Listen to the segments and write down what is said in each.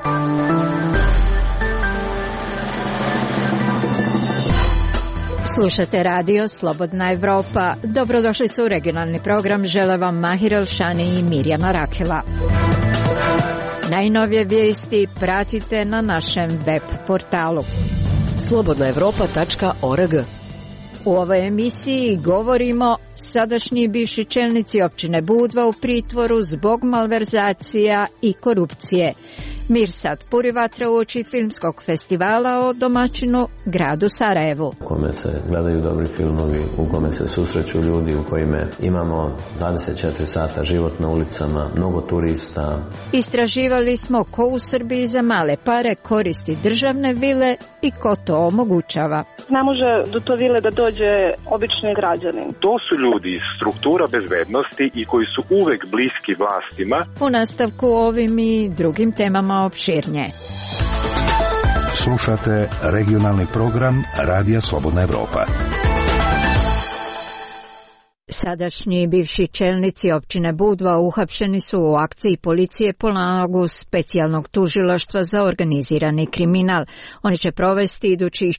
Slušate radio Slobodna Evropa. Dobrodošli su u regionalni program. Žele vam Mahir Elšani i Mirjana Rakela. Najnovije vijesti pratite na našem web portalu slobodnaevropa.org. U ovoj emisiji govorimo sadašnji i bivši čelnici općine Budva u pritvoru zbog malverzacija i korupcije. Mirsad Purivatra uoči filmskog festivala o domaćinu gradu Sarajevu. U kome se gledaju dobri filmovi, u kome se susreću ljudi, u kojima imamo 24 sata život na ulicama, mnogo turista. Istraživali smo ko u Srbiji za male pare koristi državne vile i ko to omogućava. Ne može do to vile da dođe obični građanin. To su ljudi iz struktura bezbednosti i koji su uvek bliski vlastima. U nastavku ovim i drugim temama opširnije. Slušate regionalni program Radija Slobodna Evropa. Sadašnji i bivši čelnici općine Budva uhapšeni su u akciji policije po nalogu specijalnog tužilaštva za organizirani kriminal. Oni će provesti idućih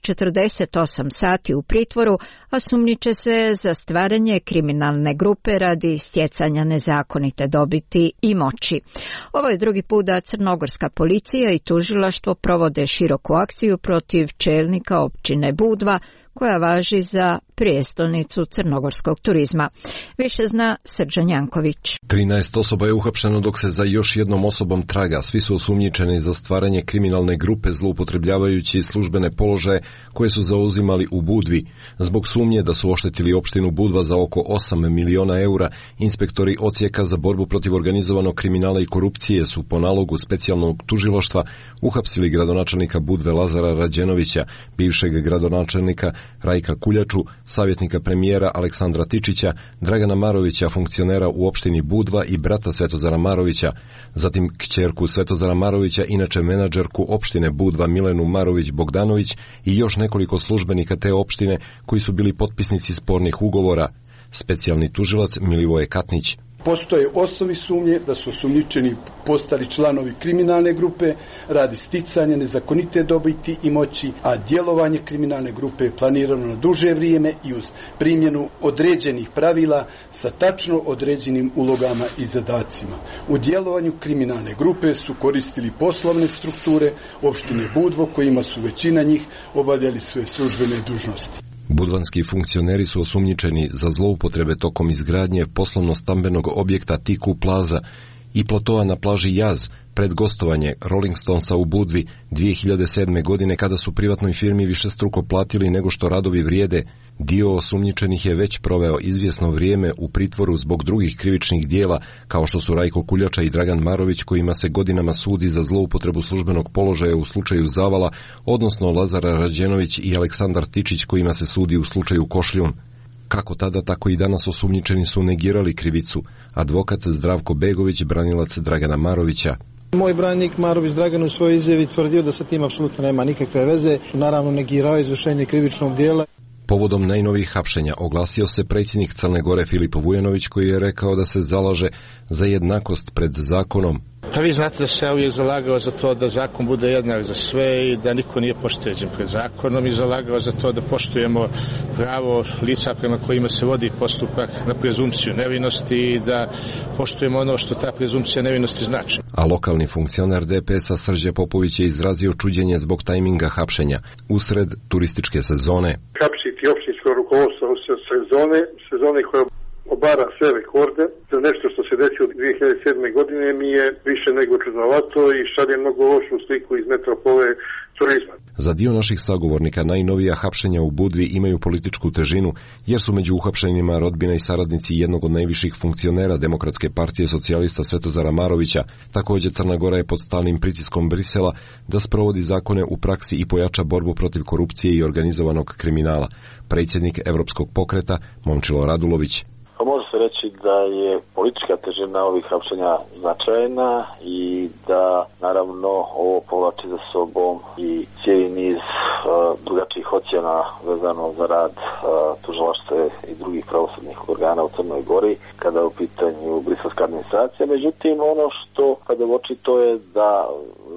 48 sati u pritvoru, a sumnjiče se za stvaranje kriminalne grupe radi stjecanja nezakonite dobiti i moći. Ovo je drugi put da crnogorska policija i tužilaštvo provode široku akciju protiv čelnika općine Budva, koja važi za prijestolnicu crnogorskog turizma. Više zna Srđan Janković. 13 osoba je uhapšeno dok se za još jednom osobom traga. Svi su osumnjičeni za stvaranje kriminalne grupe zloupotrebljavajući službene položaje koje su zauzimali u Budvi. Zbog sumnje da su oštetili opštinu Budva za oko 8 miliona eura, inspektori odsjeka za borbu protiv organizovanog kriminala i korupcije su po nalogu specijalnog tužilaštva uhapsili gradonačelnika Budve Lazara Rađenovića, bivšeg gradonačelnika Rajka Kuljaču, savjetnika premijera Aleksandra Tičića, Dragana Marovića, funkcionera u opštini Budva i brata Svetozara Marovića, zatim kćerku Svetozara Marovića, inače menadžerku opštine Budva Milenu Marović-Bogdanović i još nekoliko službenika te opštine koji su bili potpisnici spornih ugovora. Specijalni tužilac Milivoje Katnić. Postoje osnovi sumnje da su osumnjičeni postali članovi kriminalne grupe radi sticanja nezakonite dobiti i moći, a djelovanje kriminalne grupe je planirano na duže vrijeme i uz primjenu određenih pravila sa tačno određenim ulogama i zadacima. U djelovanju kriminalne grupe su koristili poslovne strukture opštine Budvo, kojima su većina njih obavljali svoje službene dužnosti. Budvanski funkcioneri su osumnjičeni za zloupotrebe tokom izgradnje poslovno-stambenog objekta Tiku Plaza i platoa na plaži Jaz pred gostovanje Rolling Stonesa u Budvi 2007. godine kada su privatnoj firmi višestruko platili nego što radovi vrijede. Dio osumnjičenih je već proveo izvjesno vrijeme u pritvoru zbog drugih krivičnih dijela, kao što su Rajko Kuljača i Dragan Marović, kojima se godinama sudi za zloupotrebu službenog položaja u slučaju Zavala, odnosno Lazara Rađenović i Aleksandar Tičić, kojima se sudi u slučaju Košljun. Kako tada, tako i danas osumnjičeni su negirali krivicu. Advokat Zdravko Begović, branilac Dragana Marovića. Moj branik Marović Dragan u svojoj izjavi tvrdio da sa tim apsolutno nema nikakve veze, naravno negirao izvršenje krivičnog dijela. Povodom najnovijih hapšenja oglasio se predsjednik Crne Gore Filip Vujanović, koji je rekao da se zalaže za jednakost pred zakonom. Pa vi znate da se ja uvijek zalagao za to da zakon bude jednak za sve i da niko nije pošteđen pred zakonom i zalagao za to da poštujemo pravo lica prema kojima se vodi postupak na prezumpciju nevinosti i da poštujemo ono što ta prezumpcija nevinosti znači. A lokalni funkcionar DPS-a Srđe Popović je izrazio čuđenje zbog tajminga hapšenja usred turističke sezone. Hapsiti općinsko rukovodstvo usred sezone koja obara sve rekorde za nešto što se desilo 2007. godine mi je više nego čudnovato i šalje mnogo lošu sliku iz metropole turizma. Za dio naših sagovornika najnovija hapšenja u Budvi imaju političku težinu, jer su među uhapšenjima rodbina i saradnici jednog od najviših funkcionera Demokratske partije socijalista Svetozara Marovića. Također Crna Gora je pod stalnim pritiskom Brisela da sprovodi zakone u praksi i pojača borbu protiv korupcije i organizovanog kriminala. Predsjednik Evropskog pokreta Momčilo Radulović. Može se reći da je politička težina ovih hapšenja značajna i da naravno ovo povlači za sobom i cijeli niz drugačijih ocjena vezano za rad tužilaštva i drugih pravosudnih organa u Crnoj Gori kada je u pitanju briselska administracija. Međutim, ono što kada u oči to je da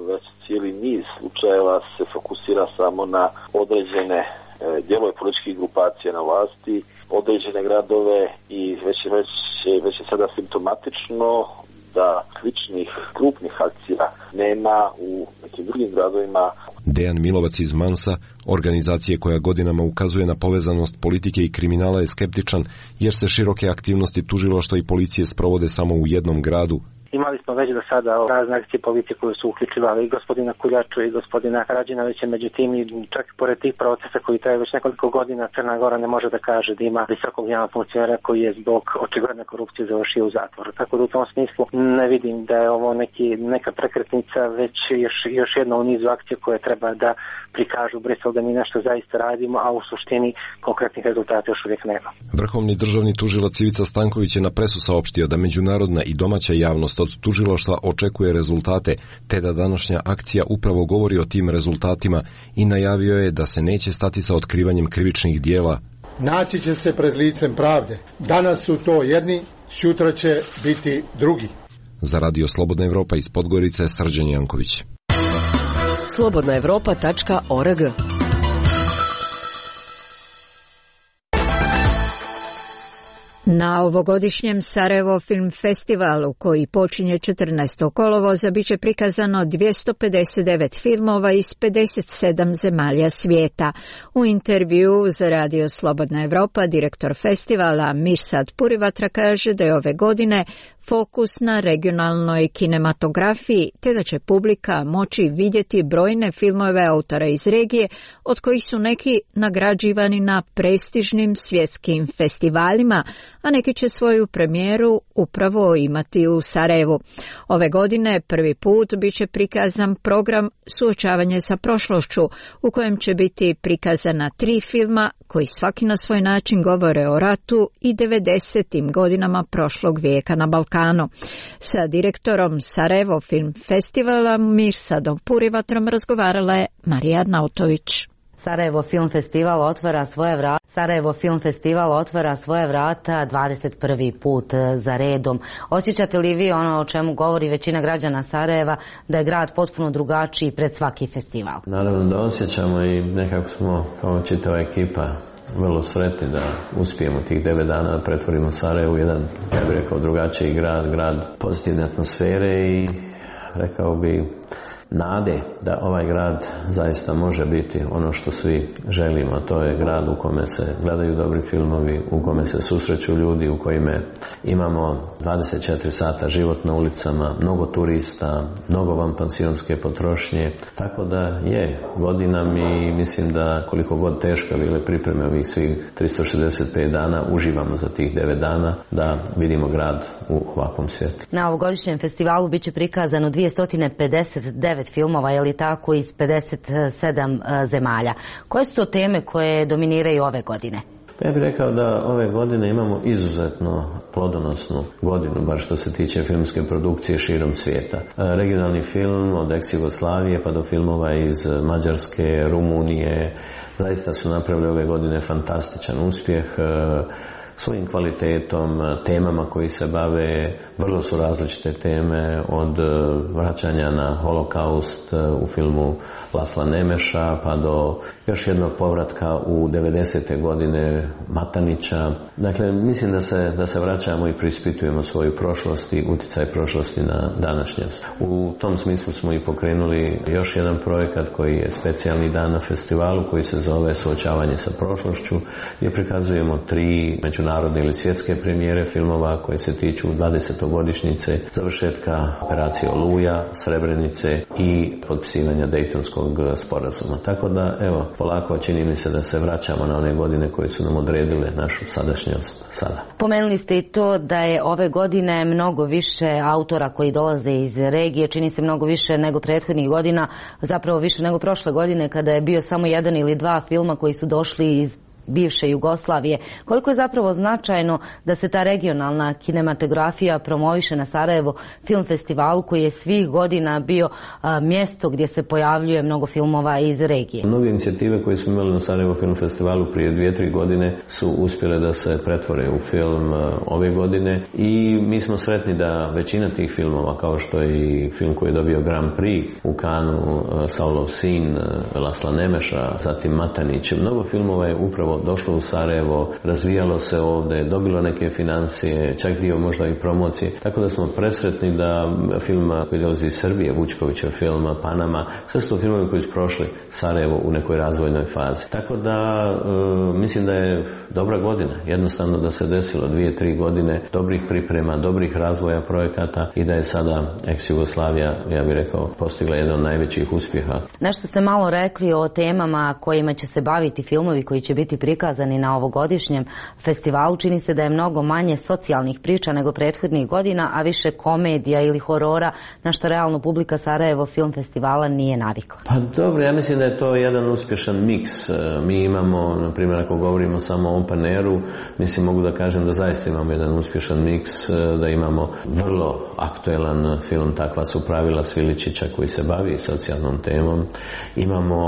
već cijeli niz slučajeva se fokusira samo na određene dijelove političkih grupacija na vlasti, određene gradove i već je sada simptomatično da sličnih krupnih akcija nema u nekim drugim gradovima. Dejan Milovac iz Mansa, organizacije koja godinama ukazuje na povezanost politike i kriminala, je skeptičan jer se široke aktivnosti tužilaštva i policije sprovode samo u jednom gradu. Imali smo već do sada razne akcije policije koje su uključivali i gospodina Kuljaču i gospodina Rađenovića, međutim i čak i pored tih procesa koji traju već nekoliko godina, Crna Gora ne može da kaže da ima visokog javnog funkcionera koji je zbog očigledne korupcije završio u zatvoru. Tako da u tom smislu ne vidim da je ovo neka prekretnica, već još jedna u nizu akcija koje treba da prikažu Brisel da mi nešto zaista radimo, a u suštini konkretnih rezultata još uvijek nema. Vrhovni državni tužilac Ivica Stanković je na Presu saopštio da međunarodna i domaća javnost od tužilaštva očekuje rezultate, te da današnja akcija upravo govori o tim rezultatima i najavio je da se neće stati sa otkrivanjem krivičnih dijela. Naći će se pred licem pravde. Danas su to jedni, sutra će biti drugi. Za Radio Slobodna Evropa iz Podgorice, Srđan Janković. slobodnaevropa.org. Na ovogodišnjem Sarajevo Film Festivalu, koji počinje 14. kolovoza, bit će prikazano 259 filmova iz 57 zemalja svijeta. U intervjuu za Radio Slobodna Evropa direktor festivala Mirsad Purivatra kaže da je ove godine fokus na regionalnoj kinematografiji, te da će publika moći vidjeti brojne filmove autora iz regije, od kojih su neki nagrađivani na prestižnim svjetskim festivalima, a neki će svoju premijeru upravo imati u Sarajevu. Ove godine prvi put bit će prikazan program Suočavanje sa prošlošću, u kojem će biti prikazana 3 filma koji svaki na svoj način govore o ratu i 90. godinama prošlog vijeka na Balkanu. Sa direktorom Sarajevo Film Festivala Mirsadom Purivatrom razgovarala je Marija Arnautović. Sarajevo Film Festival otvara svoje vrata 21. put za redom. Osjećate li vi ono o čemu govori većina građana Sarajeva, da je grad potpuno drugačiji pred svaki festival? Naravno da osjećamo i nekako smo kao čitava ekipa vrlo sretni da uspijemo tih 9 dana da pretvorimo Sarajevo u jedan, ja bih rekao, drugačiji grad pozitivne atmosfere i rekao bi nade da ovaj grad zaista može biti ono što svi želimo. To je grad u kome se gledaju dobri filmovi, u kome se susreću ljudi, u kojime imamo 24 sata život na ulicama, mnogo turista, mnogo vanpansionske potrošnje. Tako da je godina mi, mislim da koliko god teško bile pripreme ovih svih 365 dana, uživamo za tih 9 dana da vidimo grad u ovakvom svijetu. Na ovogodišnjem festivalu bit će prikazano 259 filmova, je li tako, iz 57 zemalja. Koje su to teme koje dominiraju ove godine? Ja bih rekao da ove godine imamo izuzetno plodonosnu godinu, bar što se tiče filmske produkcije širom svijeta. Regionalni film od ex-Jugoslavije pa do filmova iz Mađarske, Rumunije, zaista su napravili ove godine fantastičan uspjeh. Svojim kvalitetom, temama koji se bave, vrlo su različite teme, od vraćanja na holokaust u filmu Lasla Nemeša pa do još jednog povratka u 90. godine Matanića. Dakle, mislim da se vraćamo i preispitujemo svoju prošlost i utjecaj prošlosti na današnjost. U tom smislu smo i pokrenuli još jedan projekat koji je specijalni dan na festivalu koji se zove Suočavanje sa prošlošću, gdje prikazujemo 3 međunarodne ili svjetske premijere filmova koje se tiču 20-godišnjice završetka operacije Oluja, Srebrenice i potpisivanja Dejtonskog sporazuma. Tako da, evo, polako čini mi se da se vraćamo na one godine koje su nam odredile našu sadašnjost sada. Pomenuli ste i to da je ove godine mnogo više autora koji dolaze iz regije, čini se mnogo više nego prethodnih godina, zapravo više nego prošle godine kada je bio samo 1 ili 2 filma koji su došli iz bivše Jugoslavije. Koliko je zapravo značajno da se ta regionalna kinematografija promoviše na Sarajevo film festivalu koji je svih godina bio mjesto gdje se pojavljuje mnogo filmova iz regije? Mnoge inicijative koje smo imali na Sarajevo film festivalu prije 2-3 godine su uspjele da se pretvore u film ove godine i mi smo sretni da većina tih filmova, kao što je i film koji je dobio Grand Prix u Kanu, Saulov sin, Lasla Nemeša, zatim Matanić, mnogo filmova je upravo došlo u Sarajevo, razvijalo se ovdje, dobilo neke financije, čak dio možda i promocije, tako da smo presretni da film koji dolazi iz Srbije, Vučkovićev film Panama, sve su to filmovi koji su prošli Sarajevo u nekoj razvojnoj fazi. Tako da mislim da je dobra godina, jednostavno da se desilo 2-3 godine dobrih priprema, dobrih razvoja projekata i da je sada ex-Jugoslavija, ja bih rekao, postigla jedan od najvećih uspjeha. Nešto ste malo rekli o temama kojima će se baviti filmovi koji će biti prikazani na ovogodišnjem festivalu. Čini se da je mnogo manje socijalnih priča nego prethodnih godina, a više komedija ili horora, na što realno publika Sarajevo film festivala nije navikla. Pa dobro, ja mislim da je to jedan uspješan miks. Mi imamo, na primjer, ako govorimo samo o open airu, mislim mogu da kažem da zaista imamo jedan uspješan miks, da imamo vrlo aktuelan film Takva su pravila Sviličića koji se bavi socijalnom temom. Imamo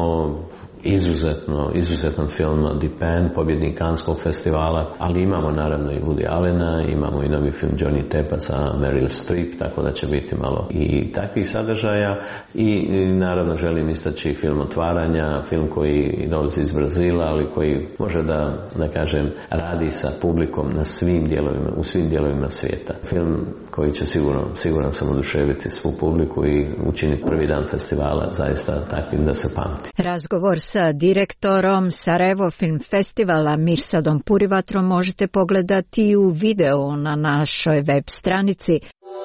izuzetan film The Pen, pobjednik Kanskog festivala, ali imamo naravno i Woody Allena, imamo i novi film Johnny Teppa sa Meryl Streep, tako da će biti malo i takvih sadržaja i naravno želim istaći film Otvaranja, film koji dolazi iz Brazila, ali koji može da kažem radi sa publikom na u svim dijelovima svijeta. Film koji će siguran sam oduševiti svu publiku i učiniti prvi dan festivala zaista takvim da se pamti. Razgovor sa direktorom Sarajevo Film Festivala Mirsadom Purivatrom možete pogledati u videu na našoj web stranici.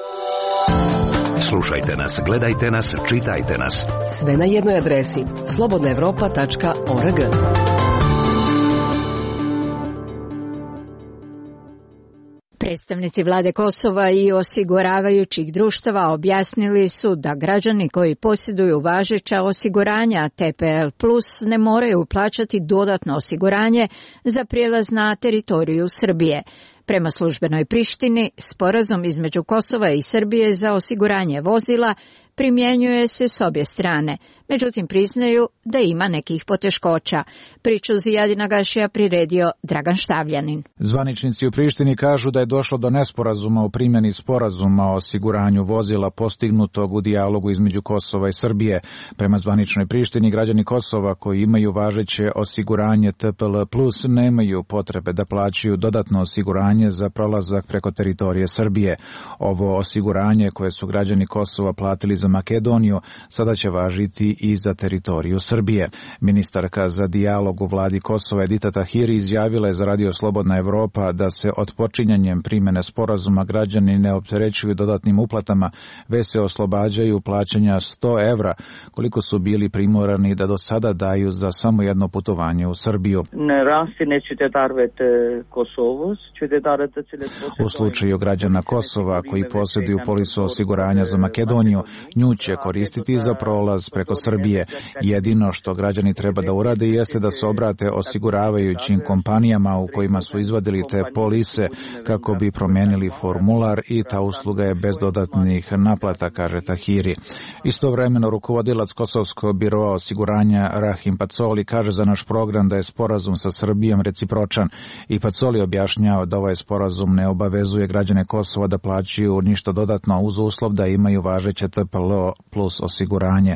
Slušajte nas, gledajte nas, čitajte nas. Sve na jednoj adresi slobodnaevropa.org. Predstavnici vlade Kosova i osiguravajućih društava objasnili su da građani koji posjeduju važeća osiguranja TPL Plus ne moraju plaćati dodatno osiguranje za prijelaz na teritoriju Srbije. Prema službenoj Prištini, sporazum između Kosova i Srbije za osiguranje vozila primjenjuje se s obje strane, međutim priznaju da ima nekih poteškoća. Priču Zijadina Gašija priredio Dragan Štavljanin. Zvaničnici u Prištini kažu da je došlo do nesporazuma u primjeni sporazuma o osiguranju vozila postignutog u dijalogu između Kosova i Srbije. Prema zvaničnoj Prištini, građani Kosova koji imaju važeće osiguranje TPL Plus nemaju potrebe da plaćaju dodatno osiguranje za prolazak preko teritorije Srbije. Ovo osiguranje koje su građani Kosova platili za Makedoniju sada će važiti i za teritoriju Srbije. Ministarka za dijalog u vladi Kosova Edita Tahiri izjavila je za Radio Slobodna Evropa da se otpočinjanjem primjene sporazuma građani ne opterećuju dodatnim uplatama, već se oslobađaju plaćanja 100 evra, koliko su bili primorani da do sada daju za samo jedno putovanje u Srbiju. U slučaju građana Kosova koji posjeduju polisu osiguranja za Makedoniju, nju će koristiti za prolaz preko Srbije. Jedino što građani treba da urade jeste da se obrate osiguravajućim kompanijama u kojima su izvadili te polise kako bi promijenili formular i ta usluga je bez dodatnih naplata, kaže Tahiri. Istovremeno rukovodilac Kosovskog biroa osiguranja Rahim Pacoli kaže za naš program da je sporazum sa Srbijom recipročan i Pacoli objašnjava da ovaj sporazum ne obavezuje građane Kosova da plaćaju ništa dodatno uz uslov da imaju važeće TPL Plus osiguranje.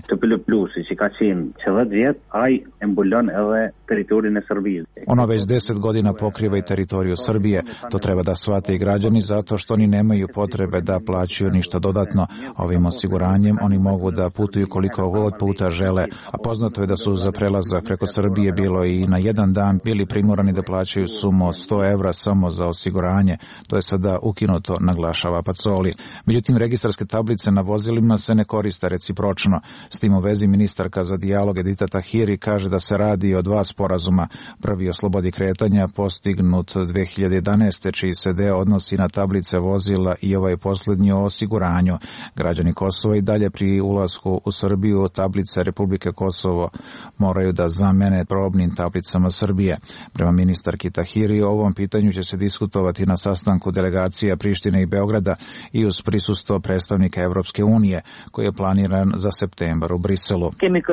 Ono već 10 godina pokriva i teritoriju Srbije. To treba da shvate i građani zato što oni nemaju potrebe da plaćaju ništa dodatno. Ovim osiguranjem oni mogu da putuju koliko god puta žele, a poznato je da su za prelazak preko Srbije bilo i na jedan dan bili primorani da plaćaju sumu od 100 evra samo za osiguranje. To je sada ukinuto, naglašava Pacoli. Međutim, registarske tablice na vozilima se se ne koriste recipročno. S tim u vezi ministarka za dijalog Edita Tahiri kaže da se radi o dva sporazuma. Prvi o slobodi kretanja postignut 2011. čiji se deo odnosi na tablice vozila i ovaj posljednji o osiguranju. Građani Kosova i dalje pri ulasku u Srbiju tablice Republike Kosovo moraju da zamene probnim tablicama Srbije. Prema ministarki Tahiri o ovom pitanju će se diskutovati na sastanku delegacija Prištine i Beograda i uz prisustvo predstavnika Evropske unije koji je planiran za septembar u Briselu.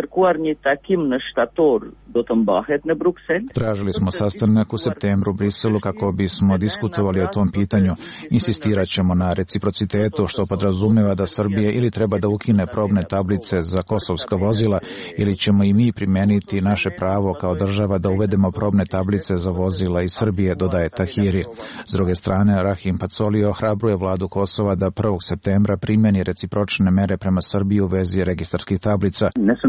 Tražili smo sastanak u septembru u Briselu kako bismo diskutovali o tom pitanju. Insistirat ćemo na reciprocitetu, što podrazumeva da Srbija ili treba da ukine probne tablice za kosovska vozila ili ćemo i mi primeniti naše pravo kao država da uvedemo probne tablice za vozila iz Srbije, dodaje Tahiri. S druge strane, Rahim Pacoli ohrabruje vladu Kosova da 1. septembra primeni recipročne mere prema Srbiji u vezi registarskih tablica.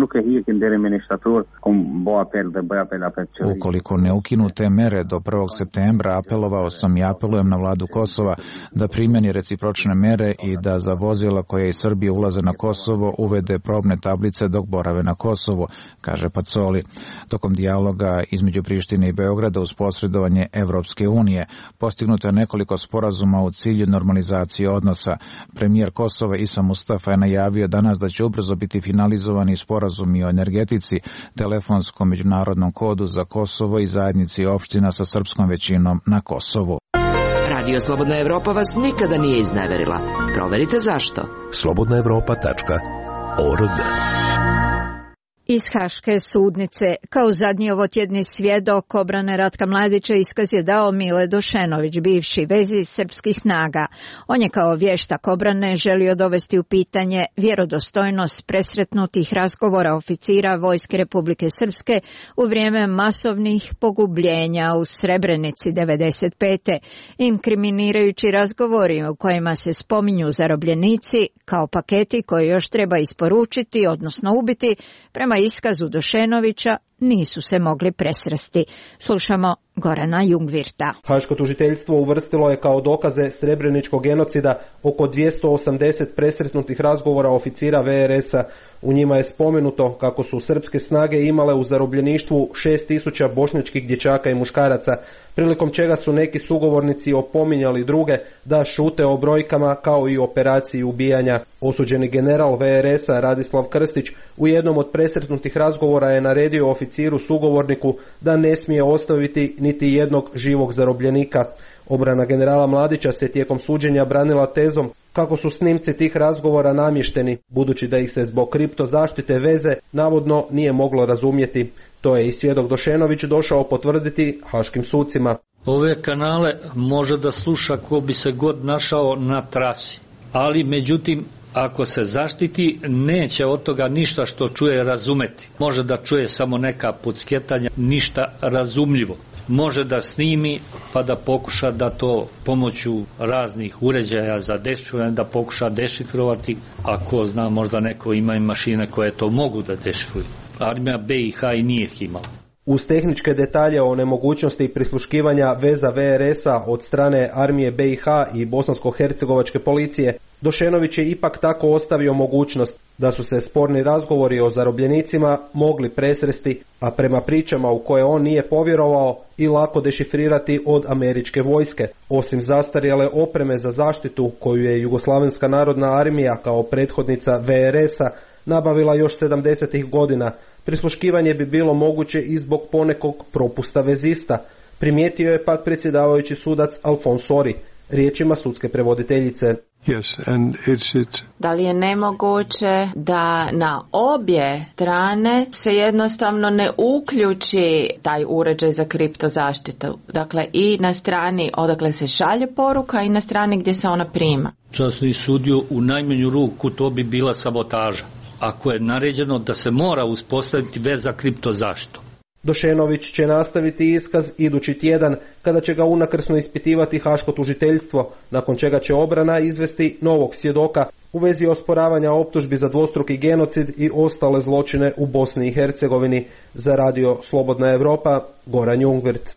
Ukoliko ne ukinu te mere do 1. septembra, apelovao sam i apelujem na vladu Kosova da primeni recipročne mere i da za vozila koje iz Srbije ulaze na Kosovo uvede probne tablice dok borave na Kosovu, kaže Pacoli. Tokom dijaloga između Prištine i Beograda uz posredovanje Evropske unije postignuto je nekoliko sporazuma u cilju normalizacije odnosa. Premijer Kosova Isa Mustafa je najavio danas da će ubrzo biti finalizovani sporazumi o energetici, telefonskom međunarodnom kodu za Kosovo i zajednici opština sa srpskom većinom na Kosovu. Radio Slobodna Evropa vas nikada nije izneverila. Proverite zašto. slobodnaevropa.org. Iz Haške sudnice, kao zadnji ovotjedni svjedok obrane Ratka Mladića, iskaz je dao Mile Došenović, bivši vezi srpskih snaga. On je kao vještak obrane želio dovesti u pitanje vjerodostojnost presretnutih razgovora oficira Vojske Republike Srpske u vrijeme masovnih pogubljenja u Srebrenici 1995. inkriminirajući razgovori u kojima se spominju zarobljenici kao paketi koje još treba isporučiti, odnosno ubiti. Prema iskazu Došenovića nisu se mogli presresti. Slušamo Gorana Jungvirta. Haško tužiteljstvo uvrstilo je kao dokaze srebreničkog genocida oko 280 presretnutih razgovora oficira VRS-a. U njima je spomenuto kako su srpske snage imale u zarobljeništvu 6000 bošnjačkih dječaka i muškaraca, prilikom čega su neki sugovornici opominjali druge da šute o brojkama kao i operaciji ubijanja. Osuđeni general VRS-a Radislav Krstić u jednom od presretnutih razgovora je naredio oficiru sugovorniku da ne smije ostaviti niti jednog živog zarobljenika. Obrana generala Mladića se tijekom suđenja branila tezom kako su snimci tih razgovora namješteni, budući da ih se zbog kripto zaštite veze navodno nije moglo razumjeti. To je i svjedok Došenović došao potvrditi haškim sucima. Ove kanale može da sluša ko bi se god našao na trasi, ali međutim ako se zaštiti neće od toga ništa što čuje razumeti. Može da čuje samo neka pucketanja, ništa razumljivo. Može da snimi pa da pokuša da to pomoću raznih uređaja za dešifrovanje da pokuša dešifrovati, a ko zna možda neko ima i mašine koje to mogu da dešifruju. Armija BiH i nije imala. Uz tehničke detalje o nemogućnosti prisluškivanja veza VRS-a od strane armije BiH i bosansko-hercegovačke policije, Došenović je ipak tako ostavio mogućnost da su se sporni razgovori o zarobljenicima mogli presresti, a prema pričama u koje on nije povjerovao i lako dešifrirati od američke vojske. Osim zastarjele opreme za zaštitu koju je Jugoslavenska narodna armija kao prethodnica VRS-a nabavila još 70. godina, prisluškivanje bi bilo moguće i zbog ponekog propusta vezista, primijetio je pak predsjedavajući sudac Alfonsori, riječima sudske prevoditeljice. Da li je nemoguće da na obje strane se jednostavno ne uključi taj uređaj za kriptozaštitu? Dakle, i na strani odakle se šalje poruka i na strani gdje se ona prima. Časni sudio, u najmanju ruku to bi bila sabotaža. Ako je naređeno da se mora uspostaviti veza kriptozaštitu. Došenović će nastaviti iskaz idući tjedan kada će ga unakrsno ispitivati haško tužiteljstvo, nakon čega će obrana izvesti novog svjedoka u vezi osporavanja optužbi za dvostruki genocid i ostale zločine u Bosni i Hercegovini. Za radio Slobodna Evropa, Goran Jungvirt.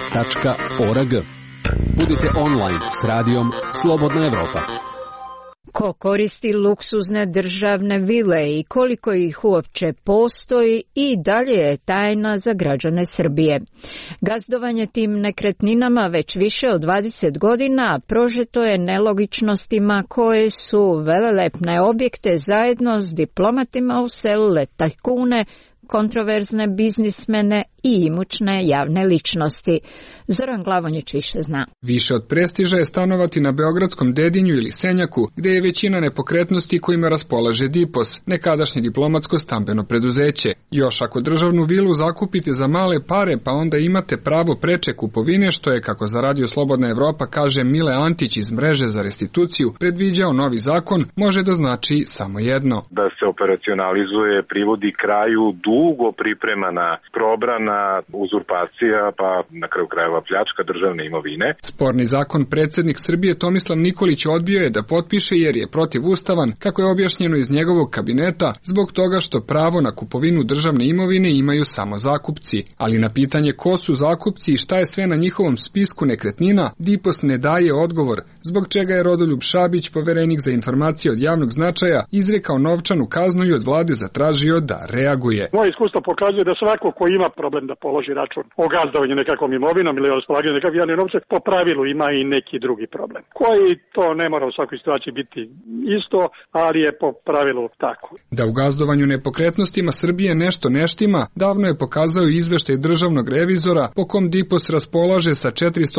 slobodnaevropa.org. Budite online s radijom Slobodna Evropa. Ko koristi luksuzne državne vile i koliko ih uopće postoji i dalje je tajna za građane Srbije. Gazdovanje tim nekretninama već više od 20 godina prožeto je nelogičnostima koje su velelepne objekte zajedno s diplomatima uselile tajkune, kontroverzne biznismene i imućne javne ličnosti. Zoran Glavonjić više zna. Više od prestiža je stanovati na beogradskom Dedinju ili Senjaku, gde je većina nepokretnosti kojima raspolaže DIPOS, nekadašnje diplomatsko stambeno preduzeće. Još ako državnu vilu zakupite za male pare, pa onda imate pravo preče kupovine, što je, kako za Radio Slobodna Evropa kaže Mile Antić iz mreže za restituciju, predviđao novi zakon, može da znači samo jedno. Da se operacionalizuje, privodi kraju dugo pripremana, probrana uzurpacija, pa na kraju krajeva pljačka državne imovine. Sporni zakon predsjednik Srbije Tomislav Nikolić odbio je da potpiše jer je protivustavan, kako je objašnjeno iz njegovog kabineta, zbog toga što pravo na kupovinu državne imovine imaju samo zakupci. Ali na pitanje ko su zakupci i šta je sve na njihovom spisku nekretnina, DIPOS ne daje odgovor, zbog čega je Rodoljub Šabić, poverenik za informacije od javnog značaja, izrekao novčanu kaznu i od vlade zatražio da reaguje. Moje iskustvo pokazuje da svako ko ima problem da položi račun o gazdovanju nekakvom imovinom ili o raspolaganju nekakvim javnim novcem, po pravilu ima i neki drugi problem. Koji to ne mora u svakoj situaciji biti isto, ali je po pravilu tako. Da u gazdovanju nepokretnostima Srbije nešto ne štima, davno je pokazao izveštaj državnog revizora po kom DIPOS raspolaže sa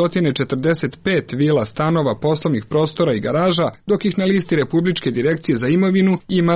445 vila, stanova, poslovnih prostora i garaža, dok ih na listi Republičke direkcije za imovinu ima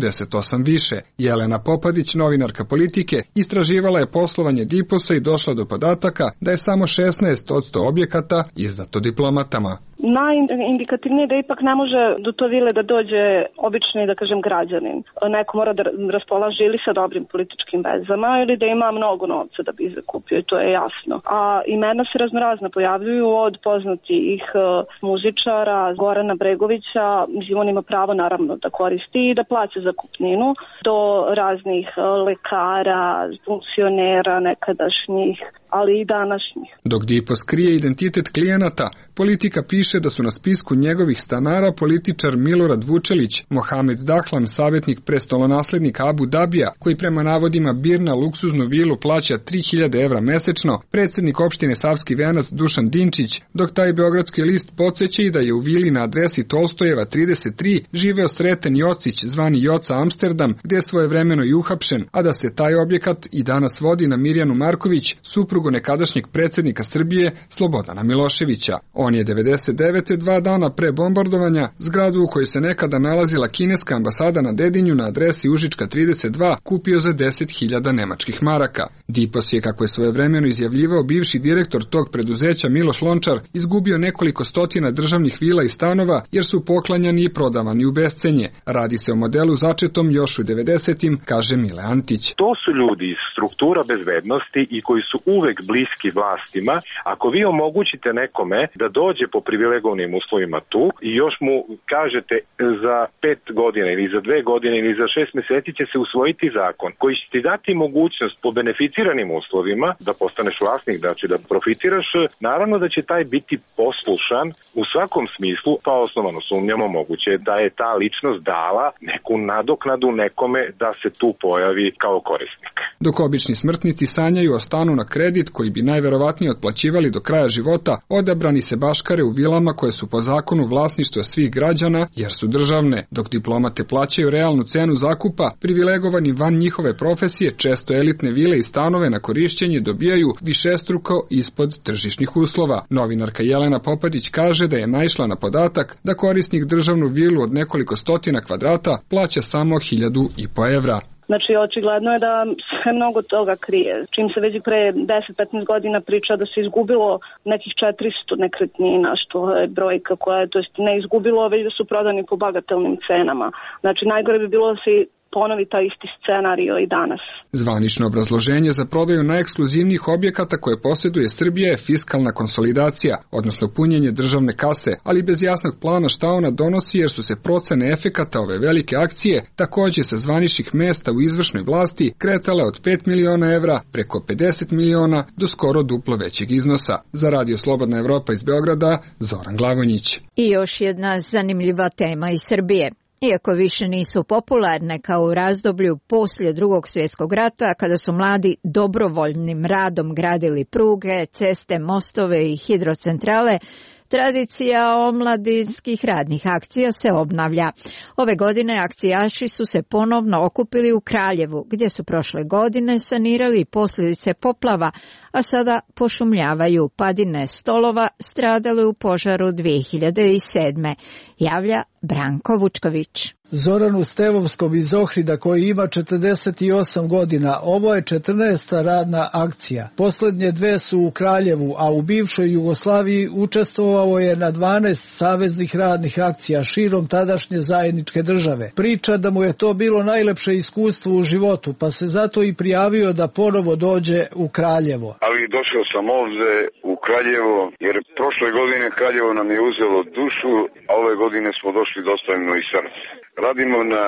78 više. Jelena Popadić, novinarka Politike, istraživala je poslovanje DIPOS-a i došla do podataka da je samo 16% objekata izdato diplomatama. Najindikativnije da ipak ne može do to vile da dođe obični, da kažem, građanin. Neko mora da raspolaže ili sa dobrim političkim vezama ili da ima mnogo novca da bi zakupio, to je jasno. A imena se raznorazna pojavljuju od poznatih muzičara, Gorana Bregovića, on ima pravo naravno da koristi i da plaća zakupninu, do raznih lekara, funkcionera nekadašnjih, ali i današnjih. Dok DIPOS krije identitet klijenata, Politika piše da su na spisku njegovih stanara političar Milorad Vučelić, Mohamed Dahlan, savjetnik prestolonaslednika Abu Dabija, koji prema navodima birna luksuznu vilu plaća 3000 evra mesečno, predsjednik opštine Savski Venac Dušan Dinčić, dok taj beogradski list podsjeća i da je u vili na adresi Tolstojeva 33 živeo Sreten Jocić, zvani Joca Amsterdam, gde je svojevremeno i uhapšen, a da se taj objekat i danas vodi na Mirjanu Marković, suprugu nekadašnjeg predsjednika Srbije Slobodana Miloševića. On je 99. 2 dana pre bombardovanja zgradu u kojoj se nekada nalazila kineska ambasada na Dedinju na adresi Užička 32 kupio za 10.000 nemačkih maraka. DIPOS je, kako je svojevremeno izjavljivao bivši direktor tog preduzeća Miloš Lončar, izgubio nekoliko stotina državnih vila i stanova jer su poklanjani i prodavani u bescenje. Radi se o modelu začetom još u 90-im, kaže Mile Antić. To su ljudi iz struktura bezbednosti i koji su uvek bliski vlastima. Ako vi omogućite nekome da dođe po privilegovanim uslovima tu i još mu kažete za 5 godina ili za 2 godine ili za 6 meseci će se usvojiti zakon koji će ti dati mogućnost po beneficiranim uslovima da postaneš vlasnik, znači da profitiraš, naravno da će taj biti poslušan u svakom smislu, pa osnovano sumnjamo moguće da je ta ličnost dala neku nadoknadu nekome da se tu pojavi kao korisnik. Dok obični smrtnici sanjaju o stanu na kredit koji bi najverovatnije otplaćivali do kraja života, odabrani se baškare u vilama koje su po zakonu vlasništvo svih građana jer su državne, dok diplomate plaćaju realnu cenu zakupa, privilegovani van njihove profesije često elitne vile i stanove na korišćenje dobijaju višestruko ispod tržišnih uslova. Novinarka Jelena Popadić kaže da je naišla na podatak da korisnik državnu vilu od nekoliko stotina kvadrata plaća samo 1.500 evra. Znači, očigledno je da se mnogo toga krije. Čim se već pre 10-15 godina priča da se izgubilo nekih 400 nekretnina, što je brojka koja je, to jest ne izgubilo, već da su prodani po bagatelnim cenama. Znači, najgore bi bilo da se ponovi taj isti scenario i danas. Zvanično obrazloženje za prodaju najekskluzivnijih objekata koje posjeduje Srbija je fiskalna konsolidacija, odnosno punjenje državne kase, ali bez jasnog plana šta ona donosi jer su se procene efekata ove velike akcije takođe sa zvaničnih mesta u izvršnoj vlasti kretale od 5 miliona evra preko 50 miliona do skoro duplo većeg iznosa. Za Radio Slobodna Evropa iz Beograda, Zoran Glavonjić. I još jedna zanimljiva tema iz Srbije. Iako više nisu popularne kao u razdoblju poslije Drugog svjetskog rata, kada su mladi dobrovoljnim radom gradili pruge, ceste, mostove i hidrocentrale, tradicija omladinskih radnih akcija se obnavlja. Ove godine akcijaši su se ponovno okupili u Kraljevu, gdje su prošle godine sanirali posljedice poplava, a sada pošumljavaju padine stolova stradale u požaru 2007. Javlja Branko Vučković. Zoranu Stevovskom iz Ohrida, koji ima 48 godina, ovo je 14. radna akcija. Posljednje dve su u Kraljevu, a u bivšoj Jugoslaviji učestvovao je na 12 saveznih radnih akcija širom tadašnje zajedničke države. Priča da mu je to bilo najlepše iskustvo u životu, pa se zato i prijavio da ponovo dođe u Kraljevo. Ali došao sam ovdje u Kraljevo, jer prošle godine Kraljevo nam je uzelo dušu, a ove godine smo došli dostavljeno i srce. Radimo na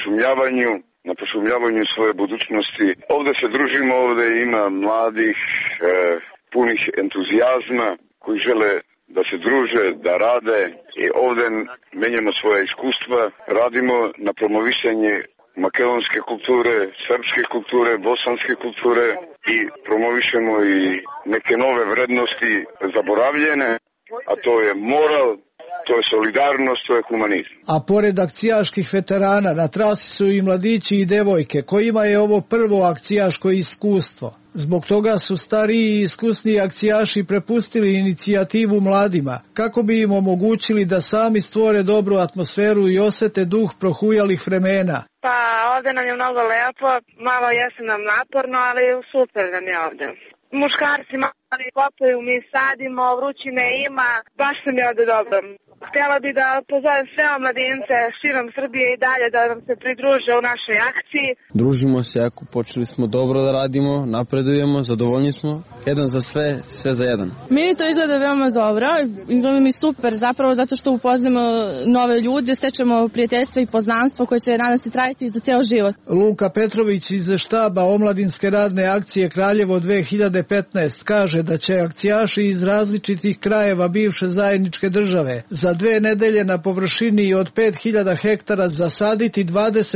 pošumljavanju svoje budućnosti. Ovdje se družimo, ovdje ima mladih, punih entuzijazma koji žele da se druže, da rade i ovdje menjamo svoje iskustva. Radimo na promovisanju makedonske kulture, srpske kulture, bosanske kulture i promovišemo i neke nove vrednosti zaboravljene, a to je moral, to je solidarnost, to je humanizam. A pored akcijaških veterana na trasi su i mladići i devojke, kojima je ovo prvo akcijaško iskustvo. Zbog toga su stariji i iskusniji akcijaši prepustili inicijativu mladima, kako bi im omogućili da sami stvore dobru atmosferu i osete duh prohujalih vremena. Pa ovdje nam je mnogo lepo, malo jeste nam naporno, ali super nam je ovdje. Muškarci mali kopaju, mi sadimo, vrućine ima, baš nam je ovdje dobro. Htjela bi da pozovem sve omladince širom Srbije i dalje da nam se pridruže u našoj akciji. Družimo se jako, počeli smo dobro da radimo, napredujemo, zadovoljni smo. Jedan za sve, sve za jedan. Meni to izgleda veoma dobro, izgleda mi super zapravo zato što upoznamo nove ljude, stečemo prijateljstvo i poznanstvo koje će nadam se trajati za ceo život. Luka Petrović iz štaba Omladinske radne akcije Kraljevo 2015 kaže da će akcijaši iz različitih krajeva bivše zajedničke države za 2 nedelje na površini od 5000 hektara zasaditi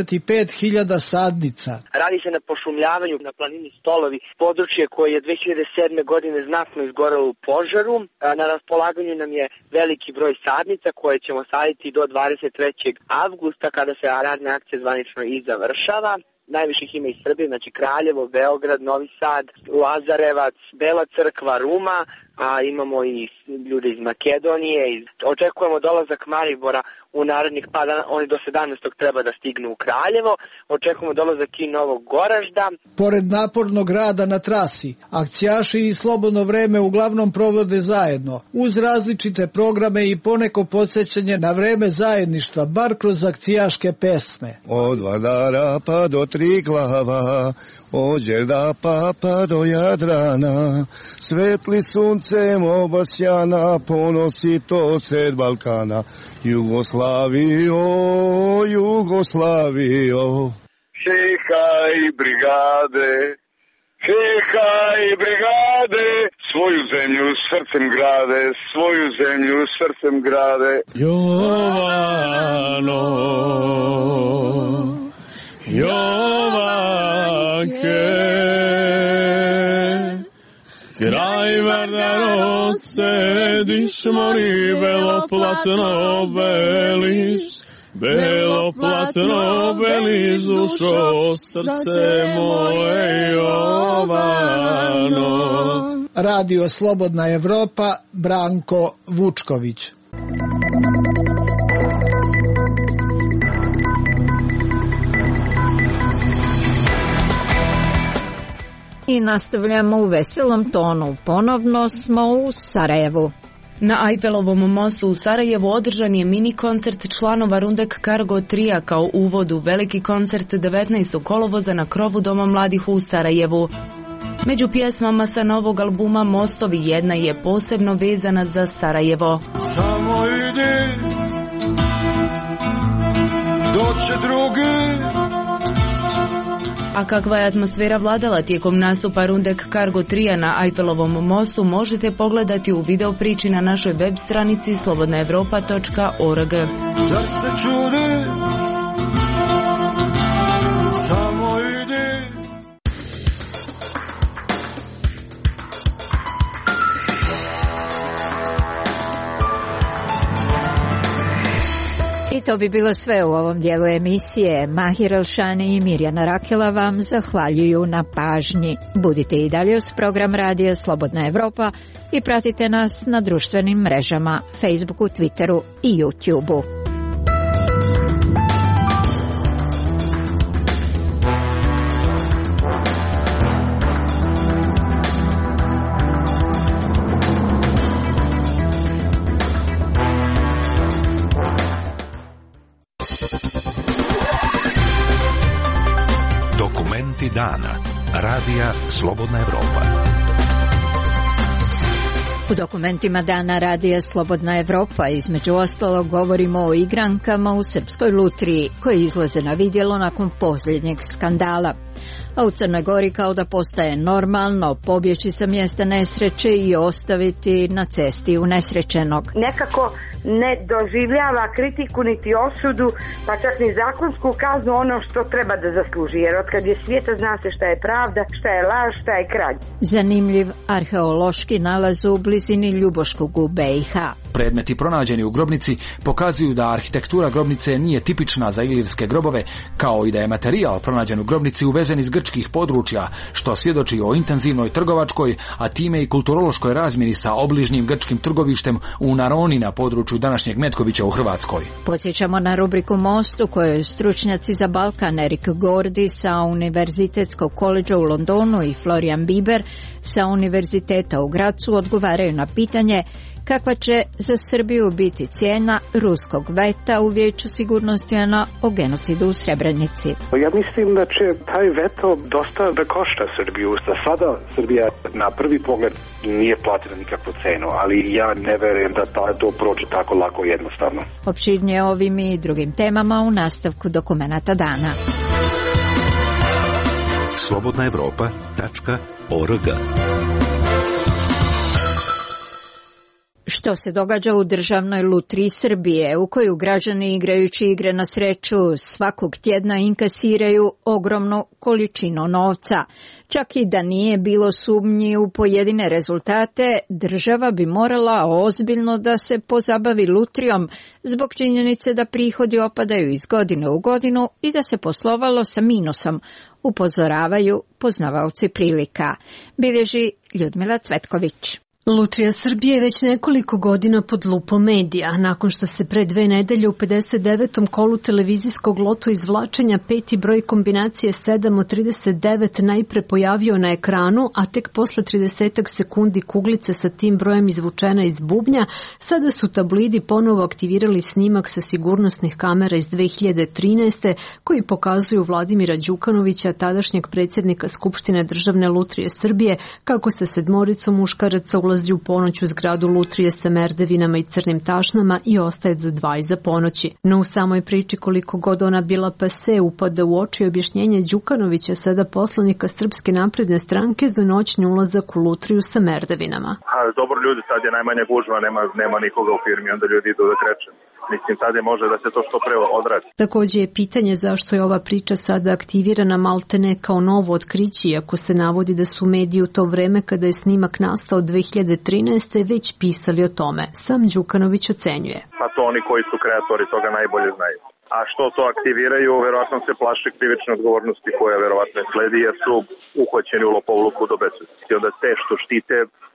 25.000 sadnica. Radi se na pošumljavanju na planini Stolovi, područje koje je 2007. godine znatno izgorelo u požaru. Na raspolaganju nam je veliki broj sadnica koje ćemo saditi do 23. avgusta kada se radna akcija zvanično i završava. Najviše ih ima iz Srbije, znači Kraljevo, Beograd, Novi Sad, Lazarevac, Bela Crkva, Ruma, a imamo i ljude iz Makedonije. Očekujemo dolazak Maribora u narednih pa dana, oni do 17. treba da stignu u Kraljevo. Očekujemo dolazak i Novog Goražda. Pored napornog rada na trasi, akcijaši i slobodno vreme uglavnom provode zajedno, uz različite programe i poneko podsjećanje na vreme zajedništva, bar kroz akcijaške pesme. Od Vardara pa do Triglava, od Đerdapa pa do Jadrana, svetli suncem obasjana, ponosi to sred Balkana. Jugoslavio, Jugoslavio. Hehaj brigade, hehaj brigade, svoju zemlju srcem grade, svoju zemlju srcem grade. Jovano, Jovanke, kraj Vardaro sediš, mori beloplatno beliš, beloplatno beliš, dušo srce moje Jovano. Radio Slobodna Evropa, Branko Vučković. I nastavljamo u veselom tonu. Ponovno smo u Sarajevu. Na Eiffelovom mostu u Sarajevu održan je mini koncert članova Rundek Cargo Tria kao uvod u veliki koncert 19. kolovoza na krovu Doma mladih u Sarajevu. Među pjesmama sa novog albuma Mostovi jedna je posebno vezana za Sarajevo. Samo idi, doće drugi. A kakva je atmosfera vladala tijekom nastupa Rundek Cargo Tria na Eiffelovom mostu možete pogledati u video priči na našoj web stranici slobodnaevropa.org. Zar se čudi, samo idi. I to bi bilo sve u ovom dijelu emisije. Mahir Elšani i Mirjana Rakela vam zahvaljuju na pažnji. Budite i dalje uz program Radija Slobodna Evropa i pratite nas na društvenim mrežama Facebooku, Twitteru i YouTubeu. Dana. Radija Slobodna Evropa. U dokumentima Dana Radija Slobodna Evropa između ostalog govorimo o igrankama u Srpskoj lutriji koje izlaze na vidjelo nakon posljednjeg skandala. A u Crnoj Gori kao da postaje normalno pobjeći sa mjesta nesreće i ostaviti na cesti unesrećenog. Nekako ne doživljava kritiku niti osudu, pa čak ni zakonsku kaznu ono što treba da zasluži, jer otkad je svijeta zna se šta je pravda, šta je laž, šta je kralj. Zanimljiv arheološki nalaz u blizini Ljuboškog u BiH. Predmeti pronađeni u grobnici pokazuju da arhitektura grobnice nije tipična za ilirske grobove, kao i da je materijal pronađen u grobnici uvezen iz grčkih područja, što svjedoči o intenzivnoj trgovačkoj, a time i kulturološkoj razmjeni sa obližnjim grčkim trgovištem u Naroni na području današnjeg Metkovića u Hrvatskoj. Podsjećamo na rubriku Most u kojoj stručnjaci za Balkan Erik Gordi sa Univerzitetskog koledža u Londonu i Florian Biber sa Univerziteta u Gracu odgovaraju na pitanje kakva će za Srbiju biti cijena ruskog veta u Vijeću sigurnosti UN-a o genocidu u Srebrenici. Ja mislim da će taj veto dosta da košta Srbiju. Za sada Srbija na prvi pogled nije platila nikakvu cenu, ali ja ne verujem da to prođe tako lako jednostavno. Opširnije ovim i drugim temama u nastavku dokumenata dana. slobodnaevropa.org. Što se događa u državnoj lutriji Srbije, u koju građani igrajući igre na sreću svakog tjedna inkasiraju ogromnu količinu novca. Čak i da nije bilo sumnji u pojedine rezultate, država bi morala ozbiljno da se pozabavi lutrijom zbog činjenice da prihodi opadaju iz godine u godinu i da se poslovalo sa minusom, upozoravaju poznavaoci prilika. Bilježi Ljudmila Cvetković. Lutrija Srbije je već nekoliko godina pod lupom medija. Nakon što se pre 2 nedelje u 59. kolu televizijskog loto izvlačenja 5. broj kombinacije 7 od 39 najpre pojavio na ekranu, a tek posle 30 sekundi kuglica sa tim brojem izvučena iz bubnja, sada su tabloidi ponovo aktivirali snimak sa sigurnosnih kamera iz 2013. koji pokazuju Vladimira Đukanovića, tadašnjeg predsjednika Skupštine Državne lutrije Srbije, kako sa 7 muškaraca ulazi u ponoć u zgradu lutrije sa merdevinama i crnim tašnama i ostaje do 2 iza ponoći. No u samoj priči koliko god ona bila pase upada u oči objašnjenje Đukanovića, sada poslanika Srpske napredne stranke, za noćni ulazak u lutriju sa merdevinama. Dobro ljudi, sad je najmanja gužva, nema nikoga u firmi, onda ljudi idu da kreću. Mislim, sad je može da se to što pre odradi. Također je pitanje zašto je ova priča sada aktivirana maltene kao novo otkriće, iako se navodi da su mediji u to vreme kada je snimak nastao 2013. već pisali o tome. Sam Đukanović ocenjuje. Pa to oni koji su kreatori toga najbolje znaju. A što to aktiviraju, verovatno se plaše krivične odgovornosti koja verovatno sledi, jer su uhvaćeni u lopovluku do besvesti. I onda te što štite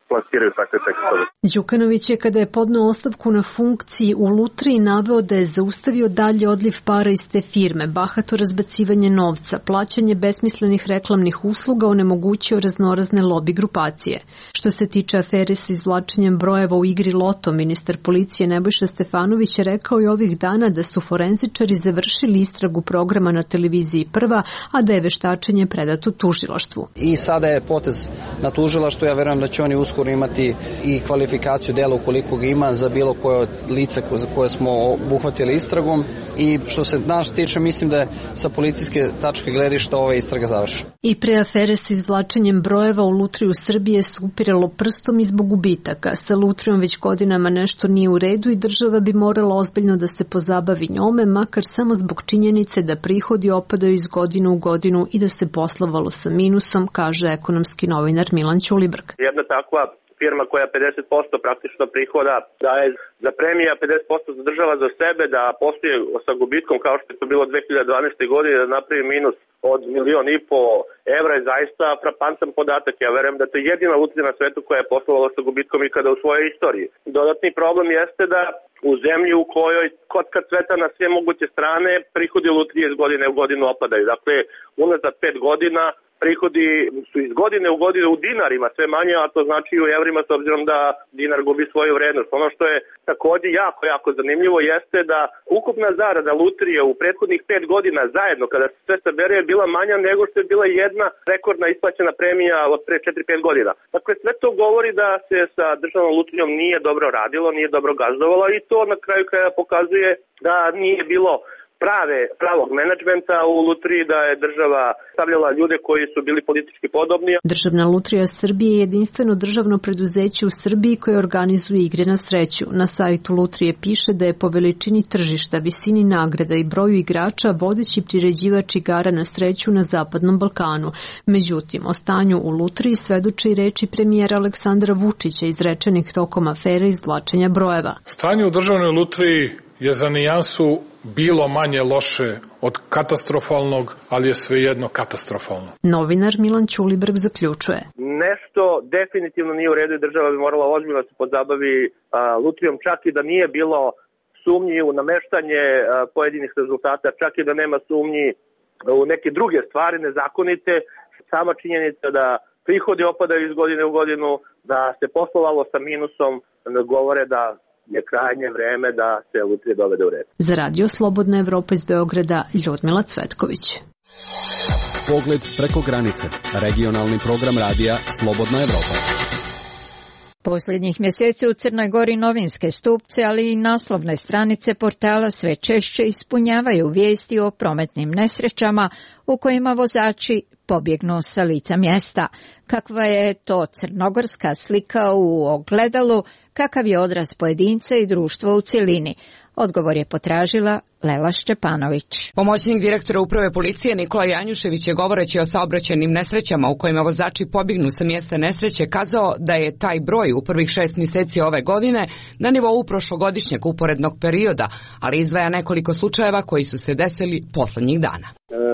plasiraju takve tekstove. Đukanović je, kada je podneo ostavku na funkciji u Lutriji, naveo da je zaustavio dalje odliv para iz te firme, bahato razbacivanje novca, plaćanje besmislenih reklamnih usluga, onemogućio raznorazne lobi grupacije. Što se tiče afere sa izvlačenjem brojeva u igri Loto, ministar policije Nebojša Stefanović je rekao i ovih dana da su forenzičari završili istragu programa na televiziji Prva, a da je veštačenje predato tužilaštvu. I sada je potez na tužilaštvu, ja verujem da će oni uskoro imati i kvalifikaciju dela ukoliko ga ima za bilo koje lice za koje smo obuhvatili istragom, i što se nas tiče, mislim da je sa policijske tačke gledišta ova istraga završena. I pre afere sa izvlačenjem brojeva u Lutriju Srbije se upiralo prstom i zbog gubitaka. Sa Lutrijom već godinama nešto nije u redu i država bi morala ozbiljno da se pozabavi njome, makar samo zbog činjenice da prihodi opadaju iz godine u godinu i da se poslovalo sa minusom, kaže ekonomski novinar Milan Ćulibrk. Jedna takva firma koja 50% praktično prihoda daje za premija, 50% zadržava za sebe, da posluje sa gubitkom kao što je to bilo 2012. godine, da napravi minus od 1,5 miliona evra je zaista frapantan podatak. Ja verujem da to je jedina lutrija na svetu koja je poslovala sa gubitkom ikada u svojoj istoriji. Dodatni problem jeste da u zemlji u kojoj kotka cveta na sve moguće strane, prihodi lutrije iz godine u godinu opadaju. Dakle, unazad 5 godina prihodi su iz godine u godinu u dinarima sve manje, a to znači i u evrima, s obzirom da dinar gubi svoju vrednost. Ono što je također jako zanimljivo jeste da ukupna zarada lutrije u prethodnih 5 godina zajedno, kada se sve sabere, je bila manja nego što je bila jedna rekordna isplaćena premija od pre 4-5 godina. Dakle, sve to govori da se sa državnom lutrijom nije dobro radilo, nije dobro gazdovalo, i to na kraju kraja pokazuje da nije bilo pravog menadžmenta u lutriji, da je država stavljala ljude koji su bili politički podobni. Državna lutrija Srbije je jedinstveno državno preduzeće u Srbiji koje organizuje igre na sreću. Na sajtu lutrije piše da je po veličini tržišta, visini nagrada i broju igrača vodeći priređivač igara na sreću na Zapadnom Balkanu. Međutim, o stanju u lutriji svedoče i reči premijera Aleksandra Vučića izrečenih tokom afere izvlačenja brojeva. Stanje u državnoj lutriji je za nijansu bilo manje loše od katastrofalnog, ali je svejedno katastrofalno. Novinar Milan Ćulibrk zaključuje. Nešto definitivno nije u redu i država bi morala ozbiljno da se pozabavi lutrijom, čak i da nije bilo sumnji u nameštanje pojedinih rezultata, čak i da nema sumnji u neke druge stvari nezakonite. Sama činjenica da prihodi opadaju iz godine u godinu, da se poslovalo sa minusom, govore da je krajnje vreme da se lutrije dovede u red. Za Radio Slobodna Evropa iz Beograda, Ljudmila Cvetković. Pogled preko granice. Regionalni program radija Slobodna Evropa. Posljednjih mjeseci u Crnoj Gori novinske stupce, ali i naslovne stranice portala sve češće ispunjavaju vijesti o prometnim nesrećama u kojima vozači pobjegnu sa lica mjesta. Kakva je to crnogorska slika u ogledalu, kakav je odraz pojedinca i društva u cjelini? Odgovor je potražila Lela Šćepanović. Pomoćnik direktora uprave policije Nikola Janjušević je, govoreći o saobraćajnim nesrećama u kojima vozači pobjegnu sa mjesta nesreće, kazao da je taj broj u prvih 6 mjeseci ove godine na nivou prošlogodišnjeg uporednog perioda, ali izdvaja nekoliko slučajeva koji su se desili posljednjih dana.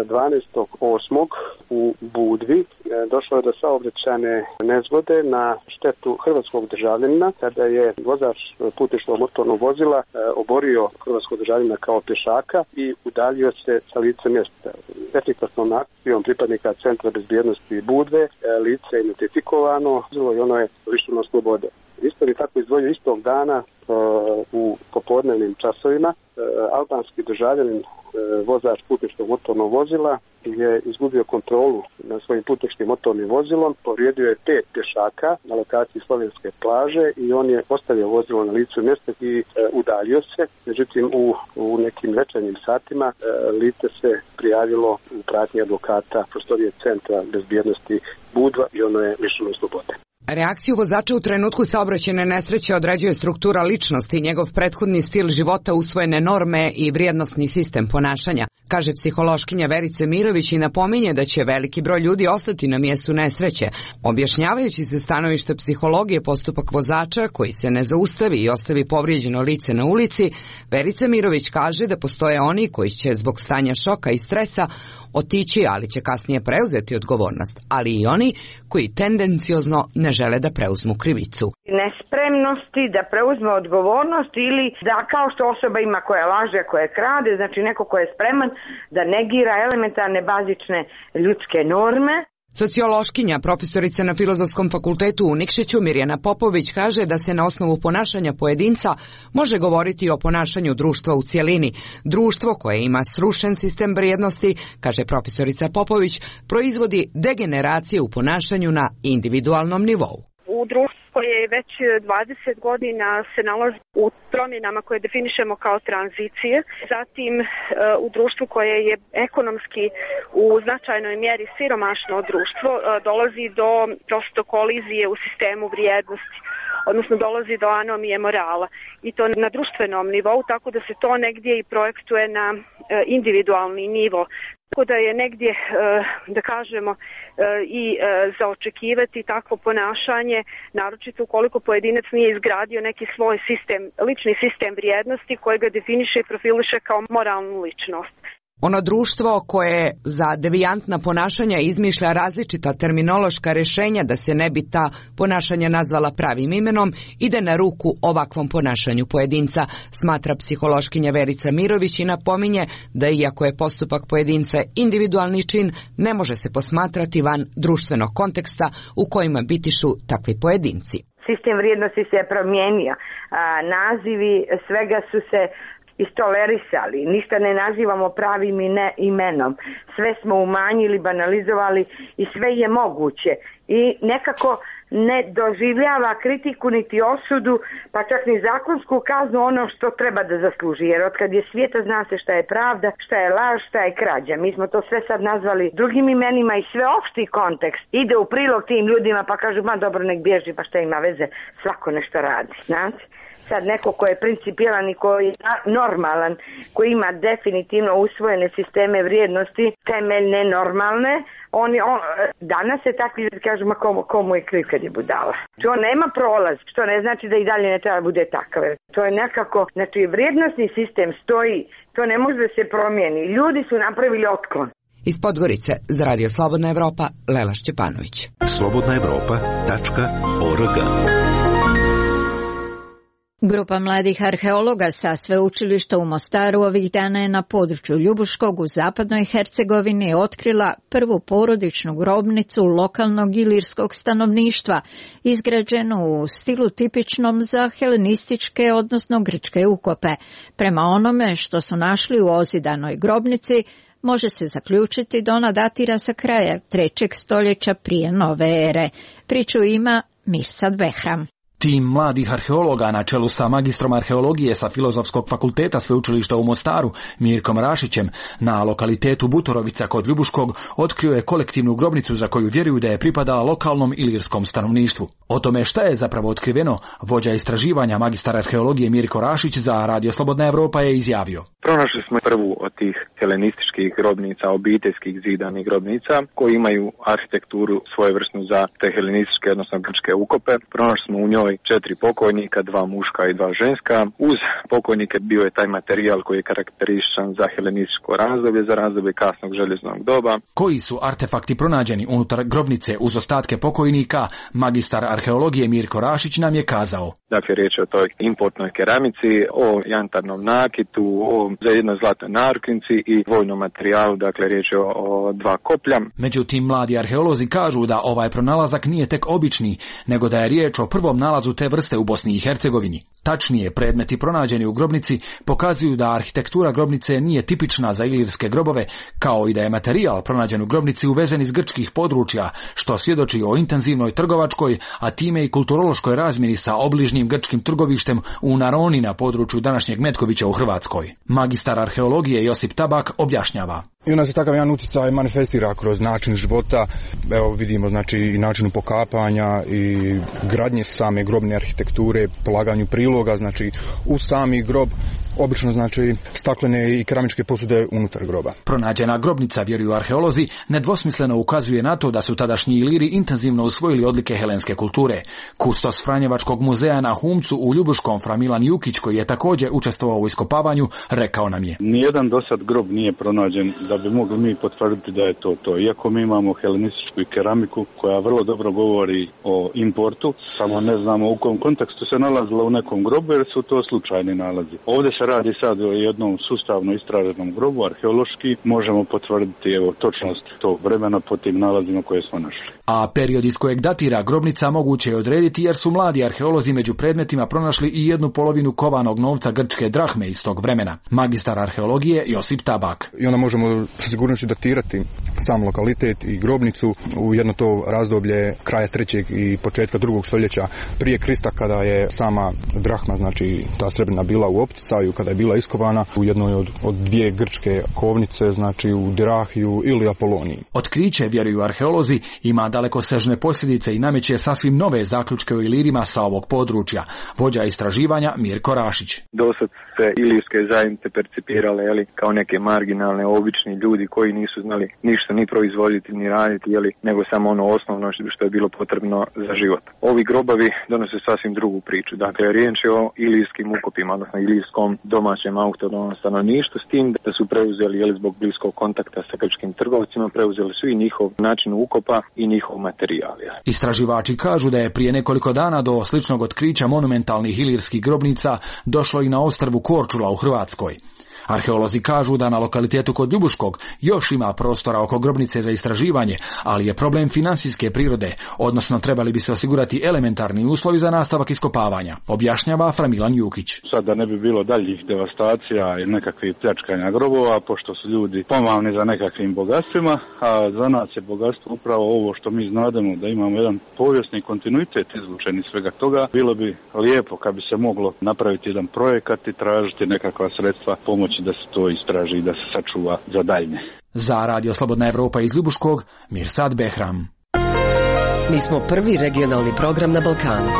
12.8. u Budvi došlo je do saobraćajne nezgode na štetu hrvatskog državljanina kada je vozač putničkog motornog vozila oborio hrvatskog državljanina kao pješaka i udaljio se sa lice mjesta. Efikasnom akcijom pripadnika Centra bezbjednosti Budve lice je identifikovano i ono je lišeno slobode. Isto je tako izdvojio istog dana u popodnevnim časovima albanski državljanin vozač putničkog motornog vozila je izgubio kontrolu nad svojim putničkim motornim vozilom, povrijedio je 5 pješaka na lokaciji slovenske plaže i on je ostavio vozilo na licu mjesta i udaljio se. Međutim, u nekim večernjim satima lice se prijavilo u pratnji advokata prostorije Centra bezbjednosti Budva i ono je lišeno slobode. Reakciju vozača u trenutku saobraćajne nesreće određuje struktura ličnosti, njegov prethodni stil života, usvojene norme i vrijednosni sistem ponašanja, kaže psihološkinja Verica Mirović i napominje da će veliki broj ljudi ostati na mjestu nesreće. Objašnjavajući se stanovište psihologije postupak vozača koji se ne zaustavi i ostavi povrijeđeno lice na ulici, Verica Mirović kaže da postoje oni koji će zbog stanja šoka i stresa otići, ali će kasnije preuzeti odgovornost, ali i oni koji tendenciozno ne žele da preuzmu krivicu. Nespremnosti da preuzme odgovornost ili da kao što osoba ima koja laže, koja krade, znači neko ko je spreman da negira elementarne bazične ljudske norme. Sociološkinja, profesorica na Filozofskom fakultetu u Nikšiću Mirjana Popović kaže da se na osnovu ponašanja pojedinca može govoriti o ponašanju društva u cjelini. Društvo koje ima srušen sistem vrijednosti, kaže profesorica Popović, proizvodi degeneracije u ponašanju na individualnom nivou. U društvu koje već 20 godina se nalazi u promjenama koje definišemo kao tranzicije, zatim u društvu koje je ekonomski u značajnoj mjeri siromašno društvo, dolazi do prosto kolizije u sistemu vrijednosti, odnosno dolazi do anomije morala i to na društvenom nivou, tako da se to negdje i projektuje na individualni nivo. Tako da je negdje, da kažemo, i za očekivati takvo ponašanje, naročito ukoliko pojedinac nije izgradio neki svoj sistem, lični sistem vrijednosti koji ga definiše i profiliše kao moralnu ličnost. Ono društvo koje za devijantna ponašanja izmišlja različita terminološka rješenja da se ne bi ta ponašanja nazvala pravim imenom, ide na ruku ovakvom ponašanju pojedinca, smatra psihološkinja Verica Mirović i napominje da iako je postupak pojedinca individualni čin, ne može se posmatrati van društvenog konteksta u kojima bitišu takvi pojedinci. Sistem vrijednosti se je promijenio, nazivi svega su se istolerisali, ništa ne nazivamo pravim imenom, sve smo umanjili, banalizovali i sve je moguće i nekako ne doživljava kritiku niti osudu, pa čak ni zakonsku kaznu ono što treba da zasluži, jer otkad je svijeta zna se šta je pravda, šta je laž, šta je krađa. Mi smo to sve sad nazvali drugim imenima i sve opšti kontekst ide u prilog tim ljudima pa kažu ma dobro nek bježi pa šta ima veze, svako nešto radi, znate. Sad neko ko je principijelan i koji je normalan, koji ima definitivno usvojene sisteme vrijednosti, temeljne, normalne, danas se takvi kažu, ma komu je kriv kad je budala. To nema prolaz, što ne znači da i dalje ne treba bude takav. To je nekako, znači vrijednostni sistem stoji, to ne može da se promijeni. Ljudi su napravili otklon. Iz Podgorice za Radio Slobodna Evropa, Lela Šćepanović. slobodnaevropa.org. Grupa mladih arheologa sa sveučilišta u Mostaru ovih dana je na području Ljubuškog u zapadnoj Hercegovini otkrila prvu porodičnu grobnicu lokalnog ilirskog stanovništva, izgrađenu u stilu tipičnom za helenističke, odnosno grčke ukope. Prema onome što su našli u ozidanoj grobnici, može se zaključiti da ona datira sa kraja 3. stoljeća prije nove ere. Priču ima Mirsad Behram. Tim mladih arheologa na čelu sa magistrom arheologije sa Filozofskog fakulteta sveučilišta u Mostaru, Mirkom Rašićem, na lokalitetu Butorovica kod Ljubuškog otkrio je kolektivnu grobnicu za koju vjeruju da je pripadala lokalnom ilirskom stanovništvu. O tome šta je zapravo otkriveno, vođa istraživanja magistar arheologije Mirko Rašić za Radio Slobodna Evropa je izjavio. Pronašli smo prvu od tih helenističkih grobnica, obiteljskih zidanih grobnica, koji imaju arhitekturu svojevrsnu za te helenističke, odnosno grčke ukope. Pronašli smo u njoj 4 pokojnika, 2 muška i 2 ženska. Uz pokojnike bio je taj materijal koji je karakterističan za helenističko razdoblje, za razdoblje kasnog željeznog doba. Koji su artefakti pronađeni unutar grobnice uz ostatke pokojnika, magistar arheologije Mirko Rašić nam je kazao. Dakle, riječ je o toj importnoj keramici, o jantarnom nakitu, o jednoj zlatnoj narukvici i vojnom materijalu, dakle riječ je o 2 koplja. Međutim, mladi arheolozi kažu da ovaj pronalazak nije tek obični, nego da je riječ o prvom nalazu te vrste u Bosni i Hercegovini. Tačnije, predmeti pronađeni u grobnici pokazuju da arhitektura grobnice nije tipična za ilirske grobove, kao i da je materijal pronađen u grobnici uvezen iz grčkih područja, što svjedoči o intenzivnoj trgovačkoj, a time i kulturološkoj razmjeni sa obližnjim grčkim trgovištem u Naroni na području današnjeg Metkovića u Hrvatskoj. Magistar arheologije Josip Tabak objašnjava. I onda se takav jedan utjecaj manifestira kroz način života, evo vidimo znači i načinu pokapanja i gradnje same grobne arhitekture, polaganju priloga, znači u sami grob, obično znači staklene i keramičke posude unutar groba. Pronađena grobnica, vjeruju arheolozi, nedvosmisleno ukazuje na to da su tadašnji Iliri intenzivno usvojili odlike helenske kulture. Kustos Franjevačkog muzeja na Humcu u Ljubuškom, Fra Milan Jukić, koji je također učestvovao u iskopavanju, rekao nam je: Nijedan dosad grob nije pronađen da bi mogli mi potvrditi da je to. Iako mi imamo helenističku i keramiku koja vrlo dobro govori o importu, samo ne znamo u kom kontekstu se nalazila u nekom grobu jer su to slučajni nalazi. Ovdje se radi sad o jednom sustavno istraženom grobu, arheološki možemo potvrditi točnost tog vremena po tim nalazima koje smo našli. A period iz kojeg datira grobnica moguće je odrediti jer su mladi arheolozi među predmetima pronašli i 1/2 kovanog novca grčke drahme iz tog vremena. Magistar arheologije Josip Tabak. I onda možemo sa sigurnošću datirati sam lokalitet i grobnicu u jedno to razdoblje kraja 3. i početka 2. stoljeća prije Krista, kada je sama drahma, znači ta srebrna, bila u opticaju, kada je bila iskovana u jednoj od 2 grčke kovnice, znači u Dirahiju ili Apoloniji. Otkriće, vjeruju arheolozi, ima dalekosežne posljedice i nameće sasvim nove zaključke o Ilirima sa ovog područja. Vođa istraživanja Mirko Rašić. Dosad se ilirske zajednice percipirale kao neke marginalne, obični ljudi koji nisu znali ništa ni proizvoditi ni raditi, nego samo ono osnovno što je bilo potrebno za život. Ovi grobovi donose sasvim drugu priču. Dakle, riječ je o ilirskim ukopima, odnosno ilirskom domaćem autohtonom stanovništvu, s tim da su preuzeli zbog bliskog kontakta sa grčkim trgovcima, preuzeli su i njihov način ukopa i njihov materijal. Istraživači kažu da je prije nekoliko dana do sličnog otkrića monumentalnih ilirskih grobnica došlo i na ostrvu Korčula u Hrvatskoj. Arheolozi kažu da na lokalitetu kod Ljubuškog još ima prostora oko grobnice za istraživanje, ali je problem financijske prirode, odnosno trebali bi se osigurati elementarni uslovi za nastavak iskopavanja, objašnjava Fra Milan Jukić. Sad da ne bi bilo daljih devastacija i nekakvih pljačkanja grobova, pošto su ljudi pomavni za nekakvim bogatstvima, a za nas je bogatstvo upravo ovo što mi znademo, da imamo jedan povijesni kontinuitet izvučen iz svega toga. Bilo bi lijepo kad bi se moglo napraviti jedan projekat i tražiti nekakva sredstva pomoći da se to istraži i da se sačuva za daljnje. Za Radio Slobodna Evropa iz Ljubuškog, Mirsad Behram. Mi smo prvi regionalni program na Balkanu.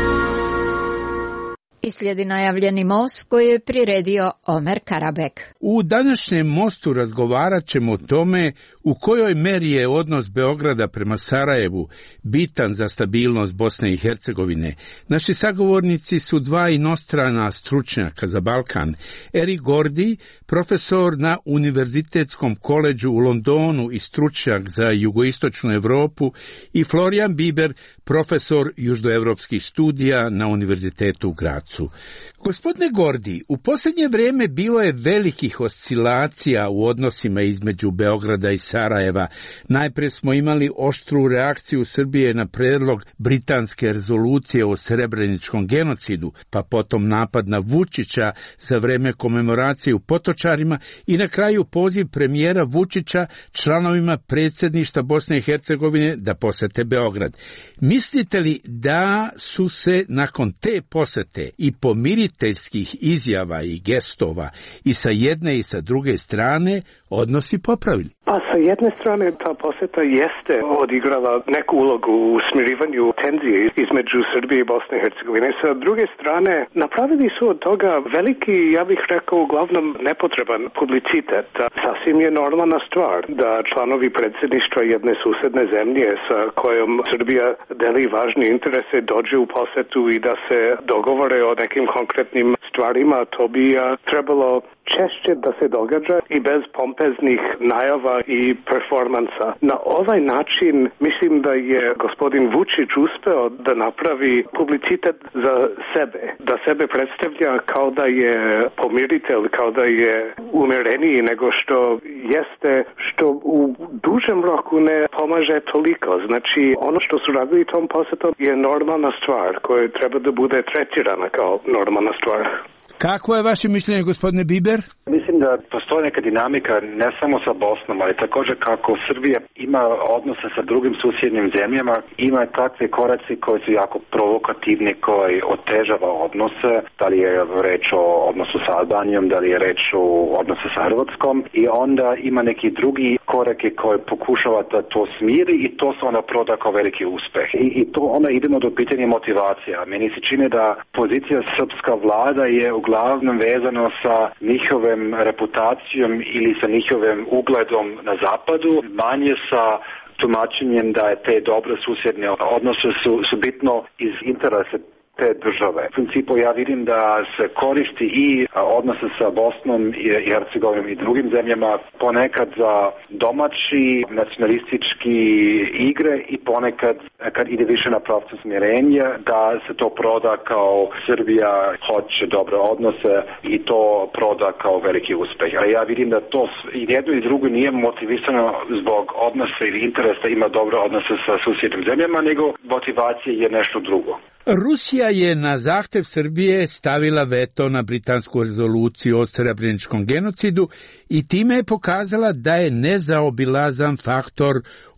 I slijedi najavljeni most koji je priredio Omer Karabek. U današnjem mostu razgovarat ćemo o tome u kojoj meri je odnos Beograda prema Sarajevu bitan za stabilnost Bosne i Hercegovine. Naši sagovornici su 2 inostrana stručnjaka za Balkan. Erik Gordi, profesor na Univerzitetskom koledžu u Londonu i stručnjak za jugoistočnu Evropu, i Florian Biber, profesor južnoevropskih studija na Univerzitetu u Gracu. Gospodine Gordi, u posljednje vrijeme bilo je velikih oscilacija u odnosima između Beograda i Sarajeva. Najprije smo imali oštru reakciju Srbije na predlog britanske rezolucije o srebreničkom genocidu, pa potom napad na Vučića za vrijeme komemoracije u Potočarima i na kraju poziv premijera Vučića članovima predsjedništva Bosne i Hercegovine da posete Beograd. Mislite li da su se nakon te posete i pomiriteljskih izjava i gestova i sa jedne i sa druge strane odnosi popravili? Pa sa jedne strane ta poseta jeste odigrala neku ulogu u smirivanju tenzije između Srbije i Bosne i Hercegovine. Sa druge strane napravili su od toga veliki, ja bih rekao, uglavnom nepotreban publicitet. Sasvim je normalna stvar da članovi predsjedništva jedne susedne zemlje sa kojom Srbija deli važne interese dođe u posetu i da se dogovore o nekim konkretnim stvarima. To bi trebalo češće da se događa i bez pompeznih najava i performansa. Na ovaj način mislim da je gospodin Vučić uspeo da napravi publicitet za sebe, da sebe predstavlja kao da je pomiritelj, kao da je umereniji nego što jeste, što u dužem roku ne pomaže toliko. Znači, ono što su radili tom posetom je normalna stvar koja treba da bude tretirana kao normalna stvar. Kako je vaše mišljenje, gospodine Biber? Mislim da postoji neka dinamika ne samo sa Bosnom, ali također kako Srbija ima odnose sa drugim susjednim zemljama, ima takve koraci koji su jako provokativni, koji otežava odnose, da li je reč o odnosu sa Albanijom, da li je reč o odnosu sa Hrvatskom, i onda ima neki drugi korake koje pokušava da to smiri i to se onda proda kao veliki uspeh. I to onda idemo do pitanja motivacija. Meni se čini da pozicija srpska vlada je uglavnom vezano sa njihovim reputacijom ili sa njihovim ugledom na zapadu, manje sa tumačenjem da je te dobre susjedne odnose su bitno iz interesa te države. U principu ja vidim da se koristi i odnose sa Bosnom i Hercegovinom i drugim zemljama ponekad za domaći nacionalistički igre i ponekad kad ide više na pravcu smirenja da se to proda kao Srbija hoće dobre odnose i to proda kao veliki uspeh. Ali ja vidim da to i jedno i drugo nije motivisano zbog odnosa ili interesa ima dobre odnose sa susjednim zemljama, nego motivacija je nešto drugo. Rusija je na zahtev Srbije stavila veto na britansku rezoluciju o srebreničkom genocidu i time je pokazala da je nezaobilazan faktor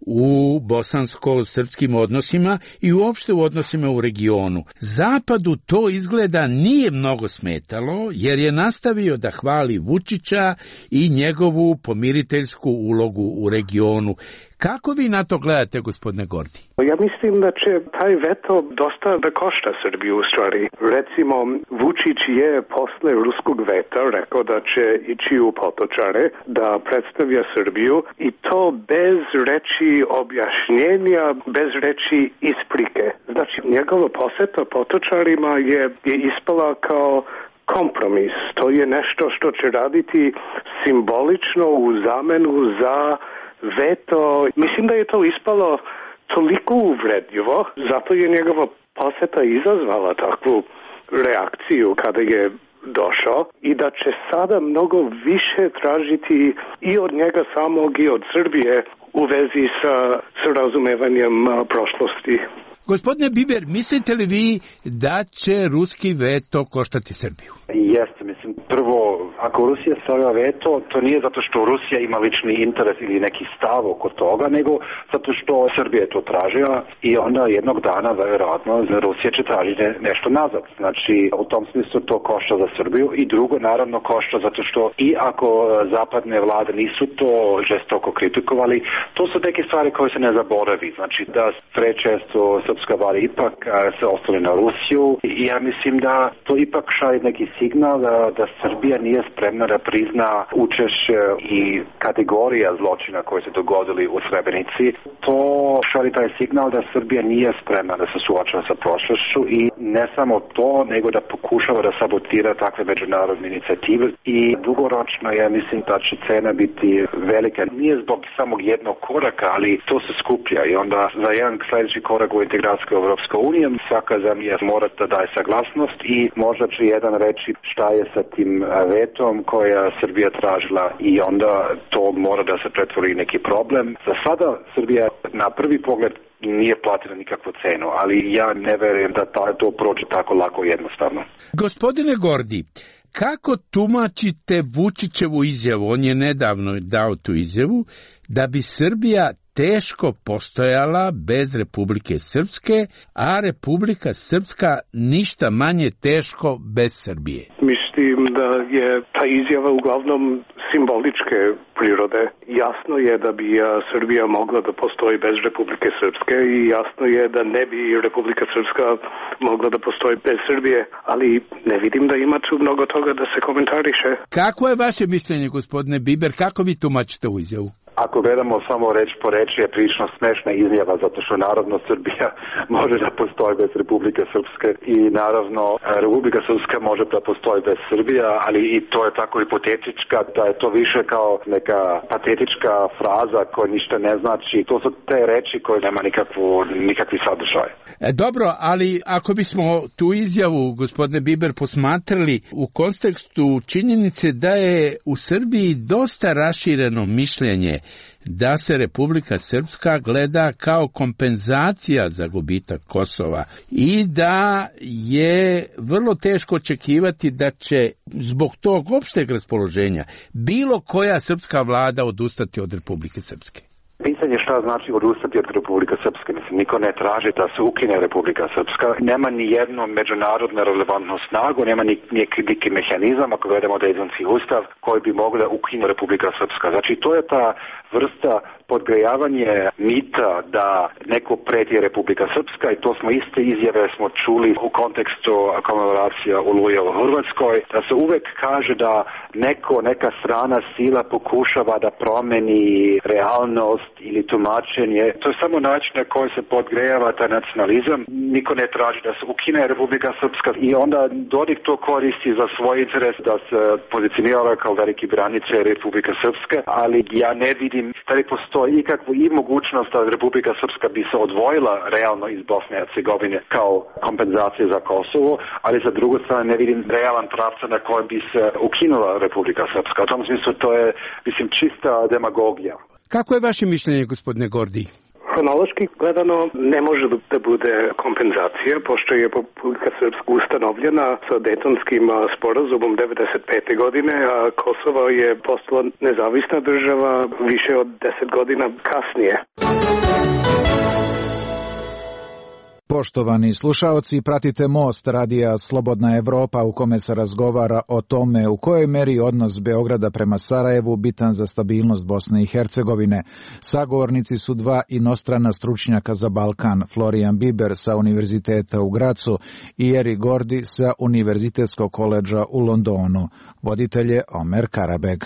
u bosansko-srpskim odnosima i uopšte u odnosima u regionu. Zapadu to izgleda nije mnogo smetalo, jer je nastavio da hvali Vučića i njegovu pomiriteljsku ulogu u regionu. Kako vi na to gledate, gospodine Gordi? Ja mislim da će taj veto dosta da košta Srbiju u stvari. Recimo, Vučić je posle ruskog veta rekao da će ići u Potočare da predstavlja Srbiju i to bez reči objašnjenja, bez reči isprike. Znači, njegova poseta Potočarima je ispala kao kompromis. To je nešto što će raditi simbolično u zamenu za veto. Mislim da je to ispalo toliko uvredljivo, zato je njegova poseta izazvala takvu reakciju kada je došao i da će sada mnogo više tražiti i od njega samog i od Srbije u vezi sa razumevanjem prošlosti. Gospodine Biber, mislite li vi da će ruski veto koštati Srbiju? Jeste, mislim, prvo, ako Rusija stavlja veto, to nije zato što Rusija ima lični interes ili neki stav oko toga, nego zato što Srbija je to tražila i onda jednog dana, vjerojatno, Rusija će tražiti nešto nazad. Znači, u tom smislu to košta za Srbiju i drugo, naravno, košta zato što i ako zapadne vlade nisu to žestoko kritikovali, to su neke stvari koje se ne zaboravi. Znači, da prečesto srpska vlada ipak se ostali na Rusiju i ja mislim da to ipak šalje neki signal da Srbija nije spremna da prizna učešće i kategorija zločina koje se dogodili u Srebrenici. To šalje taj signal da Srbija nije spremna da se suočava sa prošlošću i ne samo to, nego da pokušava da sabotira takve međunarodne inicijative i dugoročno ja mislim da će cena biti velika. Nije zbog samog jednog koraka, ali to se skuplja i onda za jedan sljedeći korak u integraciju u Evropsku uniju svaka zemlja mora da daje saglasnost i možda će jedan reći šta je sa tim vetom koja Srbija tražila i onda to mora da se pretvori neki problem. Za sada Srbija na prvi pogled nije platila nikakvu cenu, ali ja ne verujem da to prođe tako lako jednostavno. Gospodine Gordi, kako tumačite Vučićevu izjavu, on je nedavno dao tu izjavu, da bi Srbija teško postojala bez Republike Srpske, a Republika Srpska ništa manje teško bez Srbije? Mislim da je ta izjava uglavnom simboličke prirode. Jasno je da bi Srbija mogla da postoji bez Republike Srpske i jasno je da ne bi Republika Srpska mogla da postoji bez Srbije, ali ne vidim da ima tu mnogo toga da se komentariše. Kako je vaše mišljenje, gospodine Biber, kako vi tumačite ovu izjavu? Ako gledamo samo reč po reči je prilično smešna izjava, zato što naravno Srbija može da postoji bez Republike Srpske i naravno Republika Srpska može da postoji bez Srbija, ali i to je tako hipotetička, da je to više kao neka patetička fraza koja ništa ne znači. To su te reči koje nema nikakvi sadržaj. Dobro, ali ako bismo tu izjavu, gospodine Biber, posmatrali u kontekstu činjenice da je u Srbiji dosta rašireno mišljenje da se Republika Srpska gleda kao kompenzacija za gubitak Kosova i da je vrlo teško očekivati da će zbog tog opšteg raspoloženja bilo koja srpska vlada odustati od Republike Srpske. Pitanje šta znači odustati od Republike Srpske. Mislim, niko ne traži da se ukine Republika Srpska. Nema ni jedno međunarodno relevantnu snagu, nema neki mehanizam, ako gledamo Dejtonski ustav, koji bi mogla da ukine Republika Srpska. Znači, to je ta vrsta podgrejavanje mita da neko preti Republika Srpska i to smo iste izjave smo čuli u kontekstu komemoracija Oluje u Hrvatskoj, da se uvek kaže da neka strana sila pokušava da promeni realnost ili tumačenje. To je samo način na koji se podgrejava taj nacionalizam. Niko ne traži da se ukine Republika Srpska i onda Dodik to koristi za svoj interes da se pozicionira kao veliki branice Republika Srpske, ali ja ne vidim da li postoji ikakvu i mogućnost da Republika Srpska bi se odvojila realno iz Bosne i Hercegovine kao kompenzacija za Kosovo, ali za drugu stranu ne vidim realan pravca na kojem bi se ukinula Republika Srpska. U tom smislu to je, mislim, čista demagogija. Kako je vaše mišljenje, gospodine Gordi? Hronološki gledano ne može da bude kompenzacija, pošto je Republika Srpska ustanovljena sa Dejtonskim sporazumom 1995. godine, a Kosovo je postala nezavisna država više od 10 godina kasnije. Poštovani slušaoci, pratite Most radija Slobodna Evropa u kome se razgovara o tome u kojoj meri odnos Beograda prema Sarajevu bitan za stabilnost Bosne i Hercegovine. Sagovornici su dva inostrana stručnjaka za Balkan, Florian Biber sa Univerziteta u Gracu i Eri Gordi sa Univerzitetskog koledža u Londonu. Voditelj je Omer Karabeg.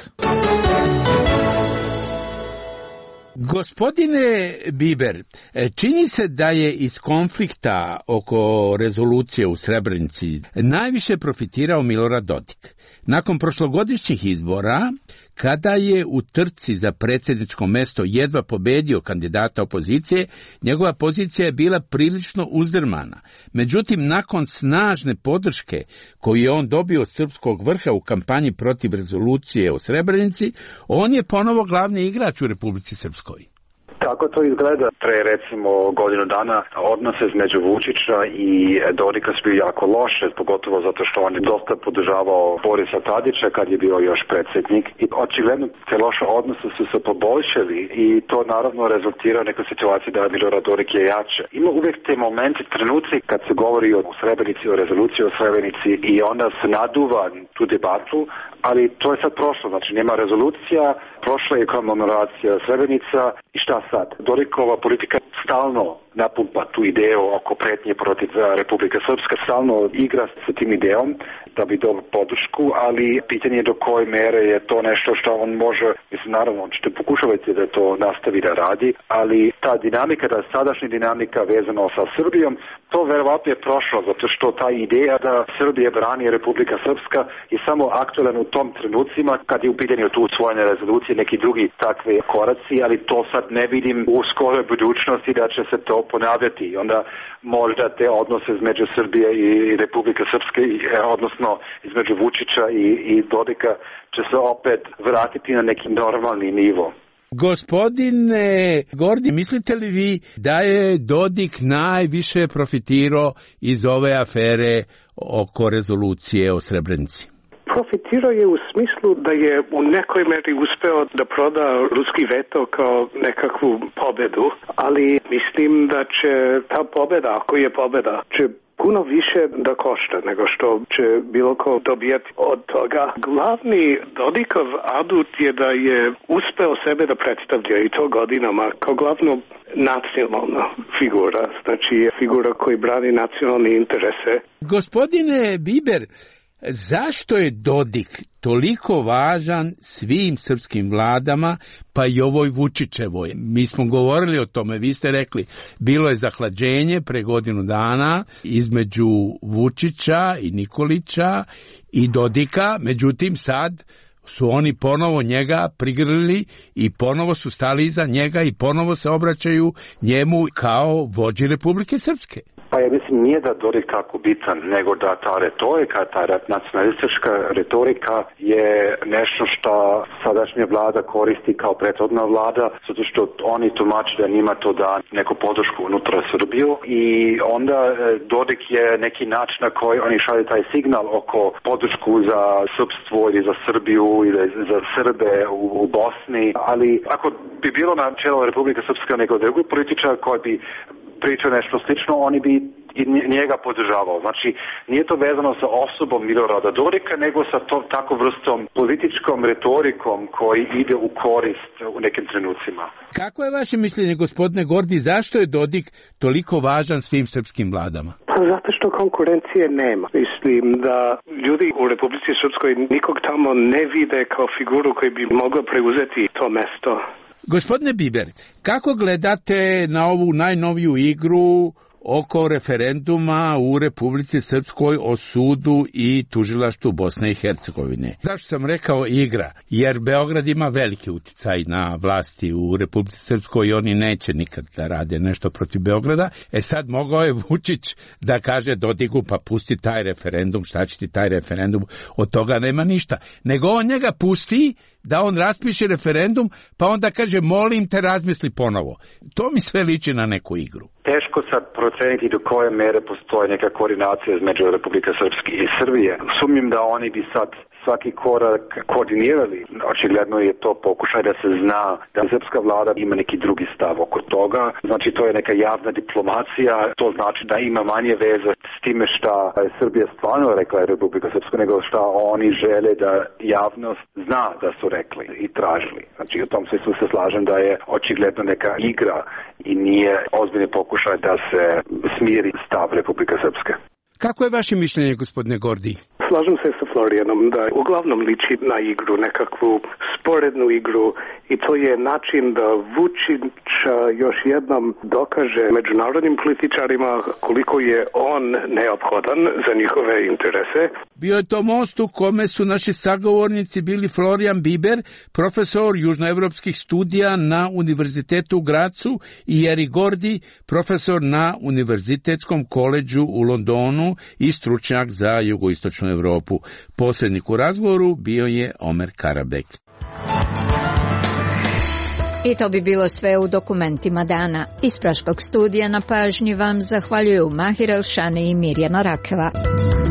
Gospodine Biber, čini se da je iz konflikta oko rezolucije u Srebrenici najviše profitirao Milorad Dodik. Nakon prošlogodišnjih izbora, kada je u trci za predsjedničko mesto jedva pobedio kandidata opozicije, njegova pozicija je bila prilično uzdrmana. Međutim, nakon snažne podrške koju je on dobio od srpskog vrha u kampanji protiv rezolucije o Srebrenici, on je ponovo glavni igrač u Republici Srpskoj. Kako to izgleda? Pre recimo godinu dana odnose između Vučića i Dodika su bili jako loše, pogotovo zato što on je dosta podržavao Borisa Tadića kad je bio još predsjednik. I očigledno te loše odnose su se poboljšali i to naravno rezultira u nekoj situaciji da Milorad Dodik je jače. Ima uvijek te momenti, trenuci kad se govori o Srebrenici, o rezoluciji o Srebrenici i onda se naduva tu debatu, ali to je sad prošlo, znači nema rezolucija, prošla je komemoracija Srebrenica i šta sad? Dodikova politika stalno napumpa tu ideju oko pretnje protiv Republike Srpske, stalno igra sa tim idejom da bi dobio podršku, ali pitanje je do koje mere je to nešto što on može, mislim naravno on će pokušavati da to nastavi da radi, ali ta dinamika, ta sadašnja dinamika vezana sa Srbijom, to verovatno je prošlo, zato što ta ideja da Srbije brani Republika Srpska je samo aktualan u tom trenucima kad je u pitanju tu usvojene rezolucije, neki drugi takve koraci, ali to sad ne vidim u skoroj budućnosti da će se to ponavljati i onda možda te odnose između Srbije i Republike Srpske, odnosno između Vučića i Dodika će se opet vratiti na neki normalni nivo. Gospodine Gordi, mislite li vi da je Dodik najviše profitirao iz ove afere oko rezolucije o Srebrenici? Profitirao je u smislu da je u nekoj meri uspeo da proda ruski veto kao nekakvu pobedu, ali mislim da će ta pobeda, ako je pobeda, će puno više da košta nego što će bilo ko dobijati od toga. Glavni Dodikov adut je da je uspeo sebe da predstavlja i to godinama kao glavno nacionalna figura, znači figura koji brani nacionalne interese. Gospodine Biber, zašto je Dodik toliko važan svim srpskim vladama, pa i ovoj Vučićevoj? Mi smo govorili o tome, vi ste rekli, bilo je zahlađenje pre godinu dana između Vučića i Nikolića i Dodika, međutim sad su oni ponovo njega prigrlili i ponovo su stali iza njega i ponovo se obraćaju njemu kao vođi Republike Srpske. Pa ja mislim nije da Dodik tako bitan, nego da ta retorika, ta nacionalistička retorika je nešto što sadašnja vlada koristi kao prethodna vlada, zato što oni tumače da njima to da neku podršku unutra Srbiju i onda Dodik je neki način na koji oni šalju taj signal oko podršku za srpstvo ili za Srbiju ili za Srbe u Bosni, ali ako bi bilo na čelu Republike Srpske nego drugi političar koji bi pričao nešto slično, oni bi i njega podržavao. Znači, nije to vezano sa osobom Milorada Dodika, nego sa tako vrstom političkom retorikom koji ide u korist u nekim trenucima. Kako je vaše mišljenje, gospodine Gordi, zašto je Dodik toliko važan svim srpskim vladama? Zato što konkurencije nema. Mislim da ljudi u Republici Srpskoj nikog tamo ne vide kao figuru koji bi mogla preuzeti to mesto. Gospodine Biber, kako gledate na ovu najnoviju igru oko referenduma u Republici Srpskoj o sudu i tužilaštvu Bosne i Hercegovine? Zašto sam rekao igra? Jer Beograd ima veliki uticaj na vlasti u Republici Srpskoj i oni neće nikad da rade nešto protiv Beograda. Sad mogao je Vučić da kaže Dodigu pa pusti taj referendum, šta će ti taj referendum, od toga nema ništa. Nego on njega pusti da on raspiše referendum, pa onda kaže molim te razmisli ponovo. To mi sve liči na neku igru. Teško sad proceniti do koje mere postoji neka koordinacija između Republike Srpske i Srbije. Sumnjam da oni bi sad svaki korak koordinirali. Očigledno je to pokušaj da se zna da srpska vlada ima neki drugi stav oko toga. Znači to je neka javna diplomacija, to znači da ima manje veze s time šta je Srbija stvarno rekla Republika Srpska, nego šta oni žele da javnost zna da su rekli i tražili. Znači u tom smislu se slažem da je očigledno neka igra i nije ozbiljni pokušaj da se smiri stav Republike Srpske. Kako je vaše mišljenje, gospodine Gordi? Slažem se sa Florijanom da uglavnom liči na igru, nekakvu sporednu igru i to je način da Vučić još jednom dokaže međunarodnim političarima koliko je on neophodan za njihove interese. Bio je to most u kome su naši sagovornici bili Florijan Biber, profesor južnoevropskih studija na Univerzitetu u Gracu i Jeri Gordi, profesor na Univerzitetskom koledžu u Londonu i stručnjak za jugoistočnu Evropu. Posrednik u razgovoru bio je Omer Karabek. I to bi bilo sve u dokumentima dana. Iz Praškog studija na pažnji vam zahvaljuju Mahir Elšani i Mirjana Rakeva.